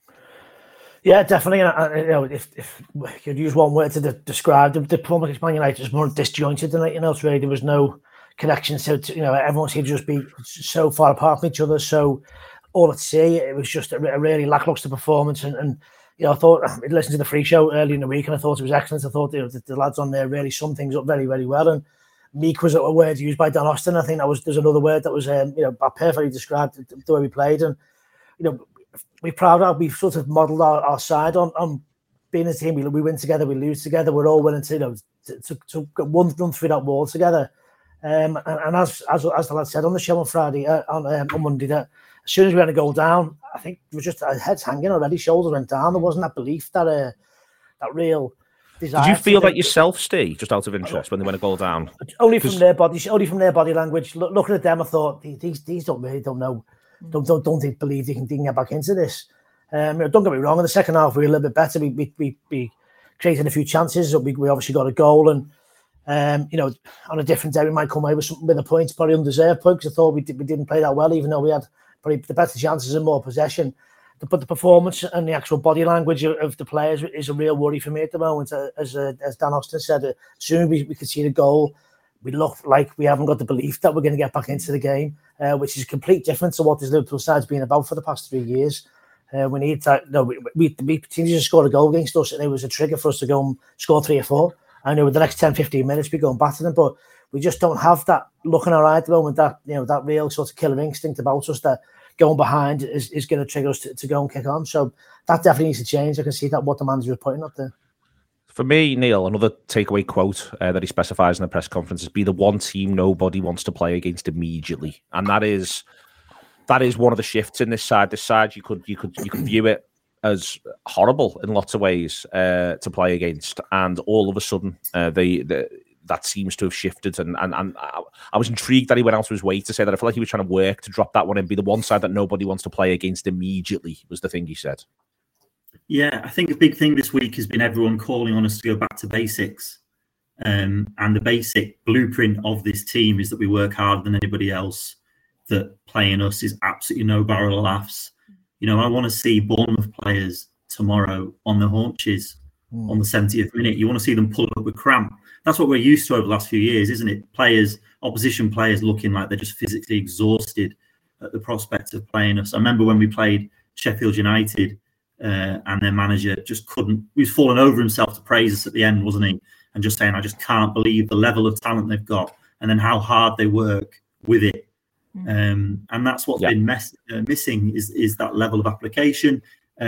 Yeah, definitely. And, you know, if, if you could use one word to de- describe the, the performance against Man United, was more disjointed than anything else, really. There was no connection. So, to, you know, everyone seemed to just be so far apart from each other. So, all at sea, it was just a, a really lackluster performance. And, and, you know, I thought, I listened to the free show early in the week and I thought it was excellent. I thought, you know, the, the lads on there really summed things up very, very well. And meek was a word used by Dan Austin. I think that was, there's another word that was, um, you know, perfectly described the way we played. And, you know, we're proud of, we've sort of modelled our, our side on, on being a team. We, we win together, we lose together. We're all willing to, you know, to, to, to run, run through that wall together. Um, and, and as, as as the lad said on the show on Friday, uh, on, um, on Monday, that as soon as we had a goal down, I think we were just our heads hanging already, shoulders went down. There wasn't that belief, that uh, that real desire. Did you feel that yourself, Steve, just out of interest, when they went a goal down? Only from their body, only from their body language. Look, looking at them, I thought these these don't really don't know, don't don't don't think, believe they can, they can get back into this. Um, you know, don't get me wrong. In the second half, we were a little bit better. We we we, we created a few chances. We we obviously got a goal, and um, you know, on a different day we might come away with some with a point, probably undeserved point, because I thought we did, we didn't play that well, even though we had probably the better chances and more possession. But the performance and the actual body language of, of the players is a real worry for me at the moment. As uh, as Dan Austin said, as soon as we, we could see the goal, we look like we haven't got the belief that we're going to get back into the game, uh, which is a complete difference to what this Liverpool side's been about for the past three years. Uh, we need to, no, we, we, we continued to score a goal against us, and it was a trigger for us to go and score three or four. I know with the next ten, fifteen minutes, we're going back to them, but we just don't have that look in our eye at the moment, that, you know, that real sort of killer instinct about us that going behind is, is going to trigger us to, to go and kick on. So that definitely needs to change. I can see that what the manager was putting up there. For me, Neil, another takeaway quote uh, that he specifies in the press conference is be the one team nobody wants to play against immediately. And that is that is one of the shifts in this side. This side, you could you could you could view it as horrible in lots of ways uh, to play against, and all of a sudden uh, they, they that seems to have shifted. And and and I, I was intrigued that he went out of his way to say that. I feel like he was trying to work to drop that one and be the one side that nobody wants to play against immediately, was the thing he said. Yeah, I think a big thing this week has been everyone calling on us to go back to basics. Um, and the basic blueprint of this team is that we work harder than anybody else, that playing us is absolutely no barrel of laughs. You know, I want to see Bournemouth players tomorrow on the haunches mm. on the seventieth minute. You want to see them pull up with cramp. That's what we're used to over the last few years, isn't it? Players, opposition players looking like they're just physically exhausted at the prospect of playing us. I remember when we played Sheffield United uh, and their manager just couldn't, he was falling over himself to praise us at the end, wasn't he? And just saying, I just can't believe the level of talent they've got and then how hard they work with it. Um, and that's what's yeah. been mess- uh, missing is is that level of application.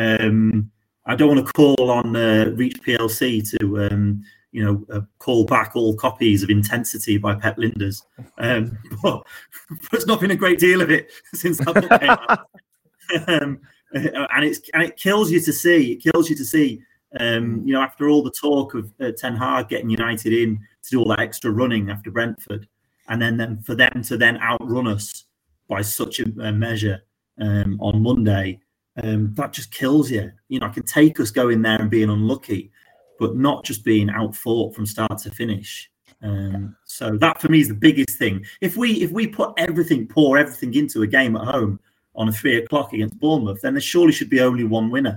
Um, I don't want to call on uh, Reach P L C to um, you know uh, call back all copies of Intensity by Pep Linders, um, but, but there's not been a great deal of it since that book came out. um, and it's and it kills you to see. It kills you to see Um, you know, after all the talk of uh, Ten Hag getting United in to do all that extra running after Brentford, and then, then for them to then outrun us by such a, a measure um, on Monday, um, that just kills you. You know, I can take us going there and being unlucky, but not just being outfought from start to finish. Um, so that for me is the biggest thing. If we if we put everything, pour everything into a game at home on a three o'clock against Bournemouth, then there surely should be only one winner.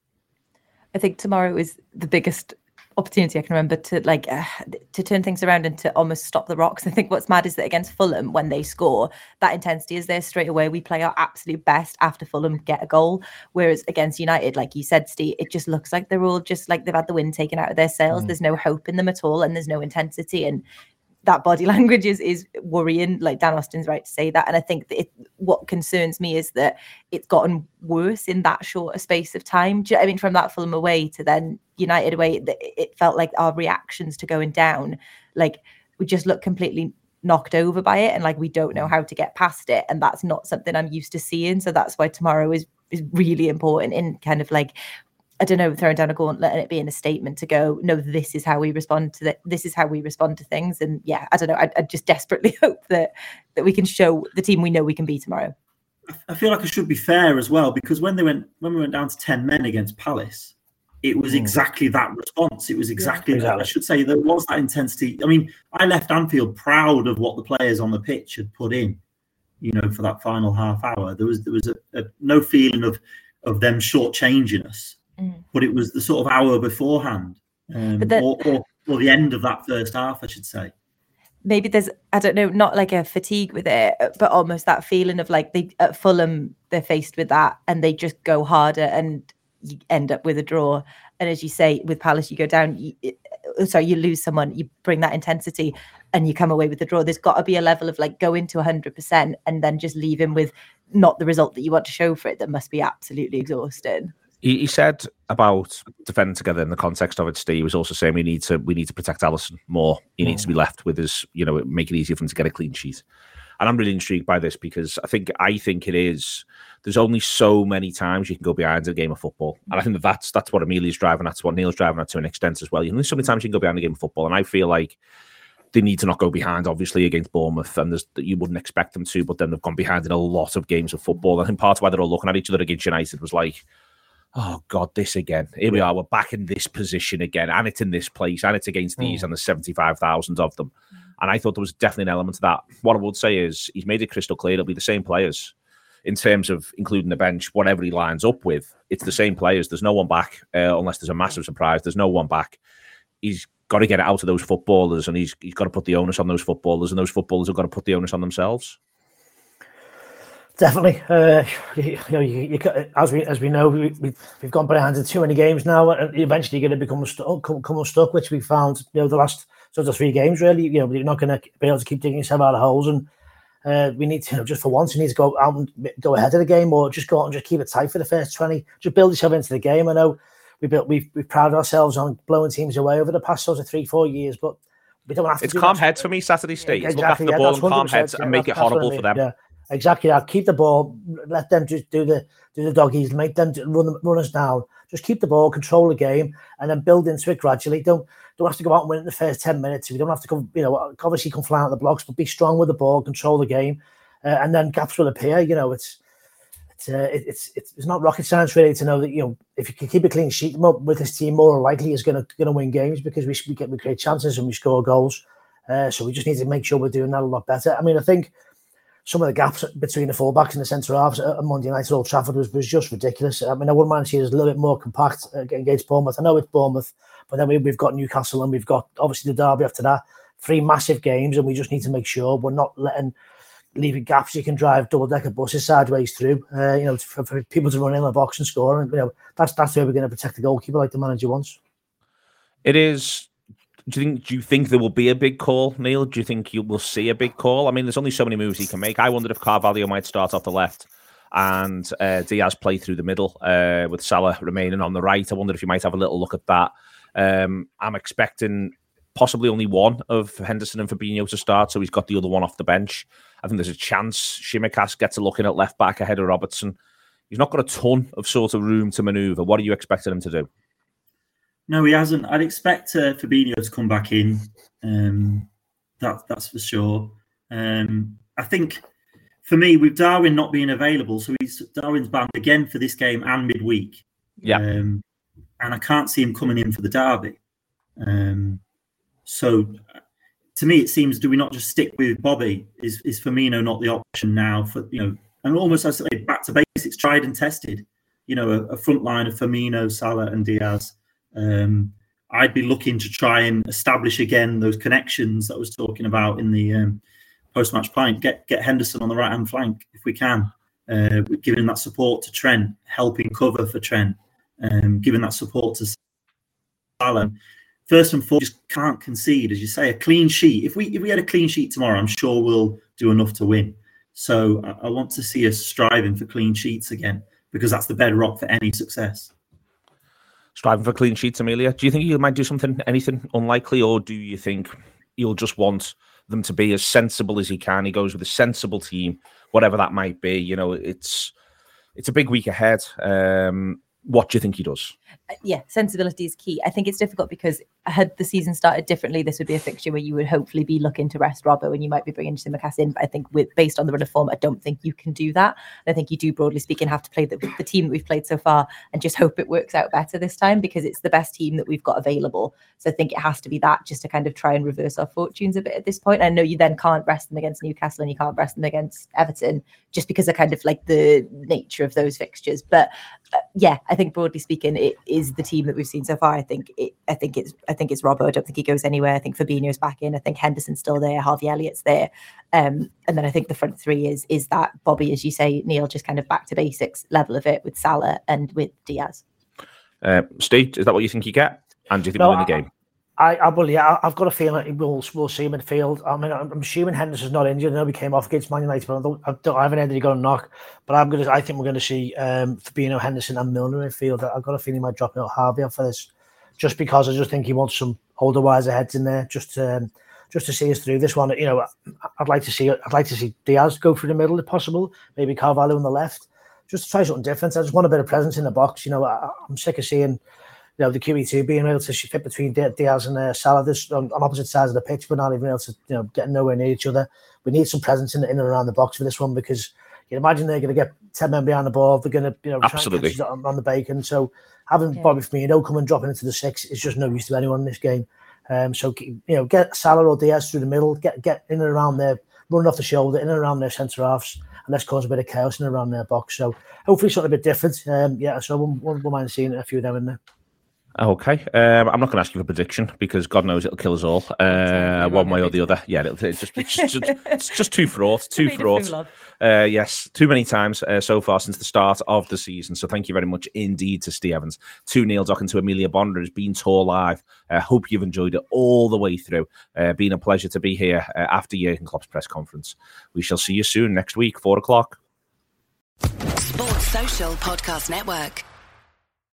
I think tomorrow is the biggest opportunity I can remember to like uh, to turn things around and to almost stop the rocks. I think what's mad is that against Fulham, when they score, that intensity is there straight away. We play our absolute best after Fulham get a goal, whereas against United, like you said, Steve, it just looks like they're all just like they've had the wind taken out of their sails. Mm. There's no hope in them at all, and there's no intensity, and that body language is is worrying. Like Dan Austin's right to say that, and I think that it, what concerns me is that it's gotten worse in that short a space of time. I mean, from that Fulham away to then United away, it felt like our reactions to going down, like we just look completely knocked over by it, and like we don't know how to get past it, and that's not something I'm used to seeing. So that's why tomorrow is is really important in kind of like, I don't know, throwing down a gauntlet and it being a statement to go, no, this is how we respond to that. This is how we respond to things. And yeah, I don't know. I, I just desperately hope that that we can show the team we know we can be tomorrow. I feel like it should be fair as well, because when they went when we went down to ten men against Palace, it was exactly that response. It was exactly yeah, exactly. that. I should say there was that intensity. I mean, I left Anfield proud of what the players on the pitch had put in, you know, for that final half hour. There was there was a, a, no feeling of of them shortchanging us. Mm. But it was the sort of hour beforehand, um, the, or, or, or the end of that first half, I should say. Maybe there's, I don't know, not like a fatigue with it, but almost that feeling of like they at Fulham, they're faced with that and they just go harder and you end up with a draw. And as you say, with Palace, you go down, you, sorry, you lose someone, you bring that intensity and you come away with the draw. There's got to be a level of like go into one hundred percent and then just leave him with not the result that you want to show for it. That must be absolutely exhausting. He, he said about defending together in the context of it, Steve. He was also saying we need to we need to protect Alisson more. He needs to be left with his, you know, make it easier for him to get a clean sheet. And I'm really intrigued by this because I think I think it is. There's only so many times you can go behind a game of football, and I think that that's that's what Emilia's driving. That's what Neil's driving at to an extent as well. You know, there's so many times you can go behind a game of football, and I feel like they need to not go behind. Obviously against Bournemouth, and there's, you wouldn't expect them to, but then they've gone behind in a lot of games of football. I think part of why they're all looking at each other against United was like, oh God, this again. Here we are. We're back in this position again, and it's in this place, and it's against these, mm. and there's seventy-five thousand of them. And I thought there was definitely an element of that. What I would say is he's made it crystal clear it'll be the same players in terms of including the bench, whatever he lines up with. It's the same players. There's no one back uh, unless there's a massive surprise. There's no one back. He's got to get it out of those footballers, and he's he's got to put the onus on those footballers, and those footballers have got to put the onus on themselves. Definitely, uh, you, you know, you, you, as we as we know, we, we've we've gone behind in too many games now, and eventually you're going to become stuck, come, come unstuck, which we found, you know, the last sort of three games. Really, you know, you're not going to be able to keep digging yourself out of holes, and uh, we need to, you know, just for once, you need to go out and go ahead of the game, or just go out and just keep it tight for the first twenty. Just build yourself into the game. I know we built, we've we've prided ourselves on blowing teams away over the past sort of three, four years, but we don't have to. It's do calm that. heads for me. Saturday State. Yeah, exactly, look after the yeah, ball and calm heads yeah, and make it horrible for them. Yeah. Exactly that. Keep the ball. Let them just do the do the doggies. Make them run run us down. Just keep the ball, control the game, and then build into it gradually. Don't don't have to go out and win in the first ten minutes. We don't have to come. You know, obviously come flying out the blocks, but be strong with the ball, control the game, uh, and then gaps will appear. You know, it's it's, uh, it, it's it's it's not rocket science really to know that, you know, if you can keep a clean sheet with this team, more likely is going to going to win games because we we get we create chances and we score goals. Uh, so we just need to make sure we're doing that a lot better. I mean, I think some of the gaps between the fullbacks and the centre halves at Monday night at Old Trafford was, was just ridiculous. I mean, I wouldn't mind seeing us a little bit more compact against Bournemouth. I know it's Bournemouth, but then we, we've got Newcastle and we've got obviously the derby after that. Three massive games, and we just need to make sure we're not letting leaving gaps you can drive double-decker buses sideways through. Uh, you know, for, for people to run in the box and score, and you know that's that's where we're going to protect the goalkeeper like the manager wants. It is. Do you think? Do you think there will be a big call, Neil? Do you think you will see a big call? I mean, there's only so many moves he can make. I wondered if Carvalho might start off the left and uh, Diaz play through the middle uh, with Salah remaining on the right. I wondered if you might have a little look at that. Um, I'm expecting possibly only one of Henderson and Fabinho to start, so he's got the other one off the bench. I think there's a chance Shimikas gets a look in at left back ahead of Robertson. He's not got a ton of sort of room to manoeuvre. What are you expecting him to do? No, he hasn't. I'd expect uh, Fabinho to come back in. Um, that, that's for sure. Um, I think for me, with Darwin not being available, so he's Darwin's banned again for this game and midweek. Yeah. Um, and I can't see him coming in for the derby. Um, so to me, it seems, do we not just stick with Bobby? Is is Firmino not the option now for, you know, and almost, I say, back to basics, tried and tested, you know, a, a front line of Firmino, Salah and Diaz. Um, I'd be looking to try and establish again those connections that I was talking about in the um, post-match plank. Get get Henderson on the right-hand flank if we can, uh, giving that support to Trent, helping cover for Trent, um, giving that support to Salah. First and foremost, just can't concede, as you say, a clean sheet. If we if we had a clean sheet tomorrow, I'm sure we'll do enough to win. So I, I want to see us striving for clean sheets again, because that's the bedrock for any success. Striving for clean sheets, Amelia. Do you think you might do something, anything unlikely, or do you think you'll just want them to be as sensible as he can? He goes with a sensible team, whatever that might be. You know, it's it's a big week ahead. Um, what do you think he does? Yeah, sensibility is key. I think it's difficult because had the season started differently, this would be a fixture where you would hopefully be looking to rest Robbo and you might be bringing Tsimikas in. But I think with based on the run of form, I don't think you can do that. And I think you do, broadly speaking, have to play the, the team that we've played so far and just hope it works out better this time, because it's the best team that we've got available. So I think it has to be that, just to kind of try and reverse our fortunes a bit at this point. I know you then can't rest them against Newcastle and you can't rest them against Everton, just because of kind of like the nature of those fixtures. But uh, yeah, I think broadly speaking, it is the team that we've seen so far. I think it, I think it's I think it's Robbo. I don't think he goes anywhere. I think Fabinho's back in. I think Henderson's still there. Harvey Elliott's there. Um, and then I think the front three is is that Bobby, as you say, Neil, just kind of back to basics level of it with Salah and with Diaz. Uh, Steve, is that what you think you get? And do you think No, we'll win the game? I, I believe, yeah, I've got a feeling we'll we'll see him in field. I mean, I'm assuming Henderson's not injured. I know he came off against Man United, but I, don't, I, don't, I haven't heard that he got a knock. But I'm gonna, I think we're going to see um, Fabinho, Henderson, and Milner in field. I've got a feeling he might drop out Harvey for this, just because I just think he wants some older, wiser heads in there, just to, um, just to see us through this one. You know, I'd like to see, I'd like to see Diaz go through the middle if possible. Maybe Carvalho on the left, just to try something different. I just want a bit of presence in the box. You know, I, I'm sick of seeing, you know, the Q E two being able to fit between Diaz and uh, Salah this, on, on opposite sides of the pitch, but not even able to, you know, get nowhere near each other. We need some presence in, in and around the box for this one, because you imagine they're going to get ten men behind the ball. They're going to, you know, Absolutely. try and catch on, on the bacon. So having yeah. Bobby Firmino come and dropping into the six is just no use to anyone in this game. Um, so you know, get Salah or Diaz through the middle, get get in and around there, running off the shoulder, in and around their centre halves, and let's cause a bit of chaos in and around their box. So hopefully something a bit different. Um, yeah, so we won't mind seeing a few of them in there. Okay, um, I'm not going to ask you for a prediction, because God knows it'll kill us all, uh, one way or the other. Yeah, it'll, it's just it's just, it's just too fraught, too fraught. Uh, yes, too many times uh, so far since the start of the season. So thank you very much indeed to Steve Evans, to Neil Dock, and to Amelia Bonner, who's been Tour Live. I uh, hope you've enjoyed it all the way through. Uh, been a pleasure to be here uh, after Jurgen Klopp's press conference. We shall see you soon next week, four o'clock. Sports Social Podcast Network.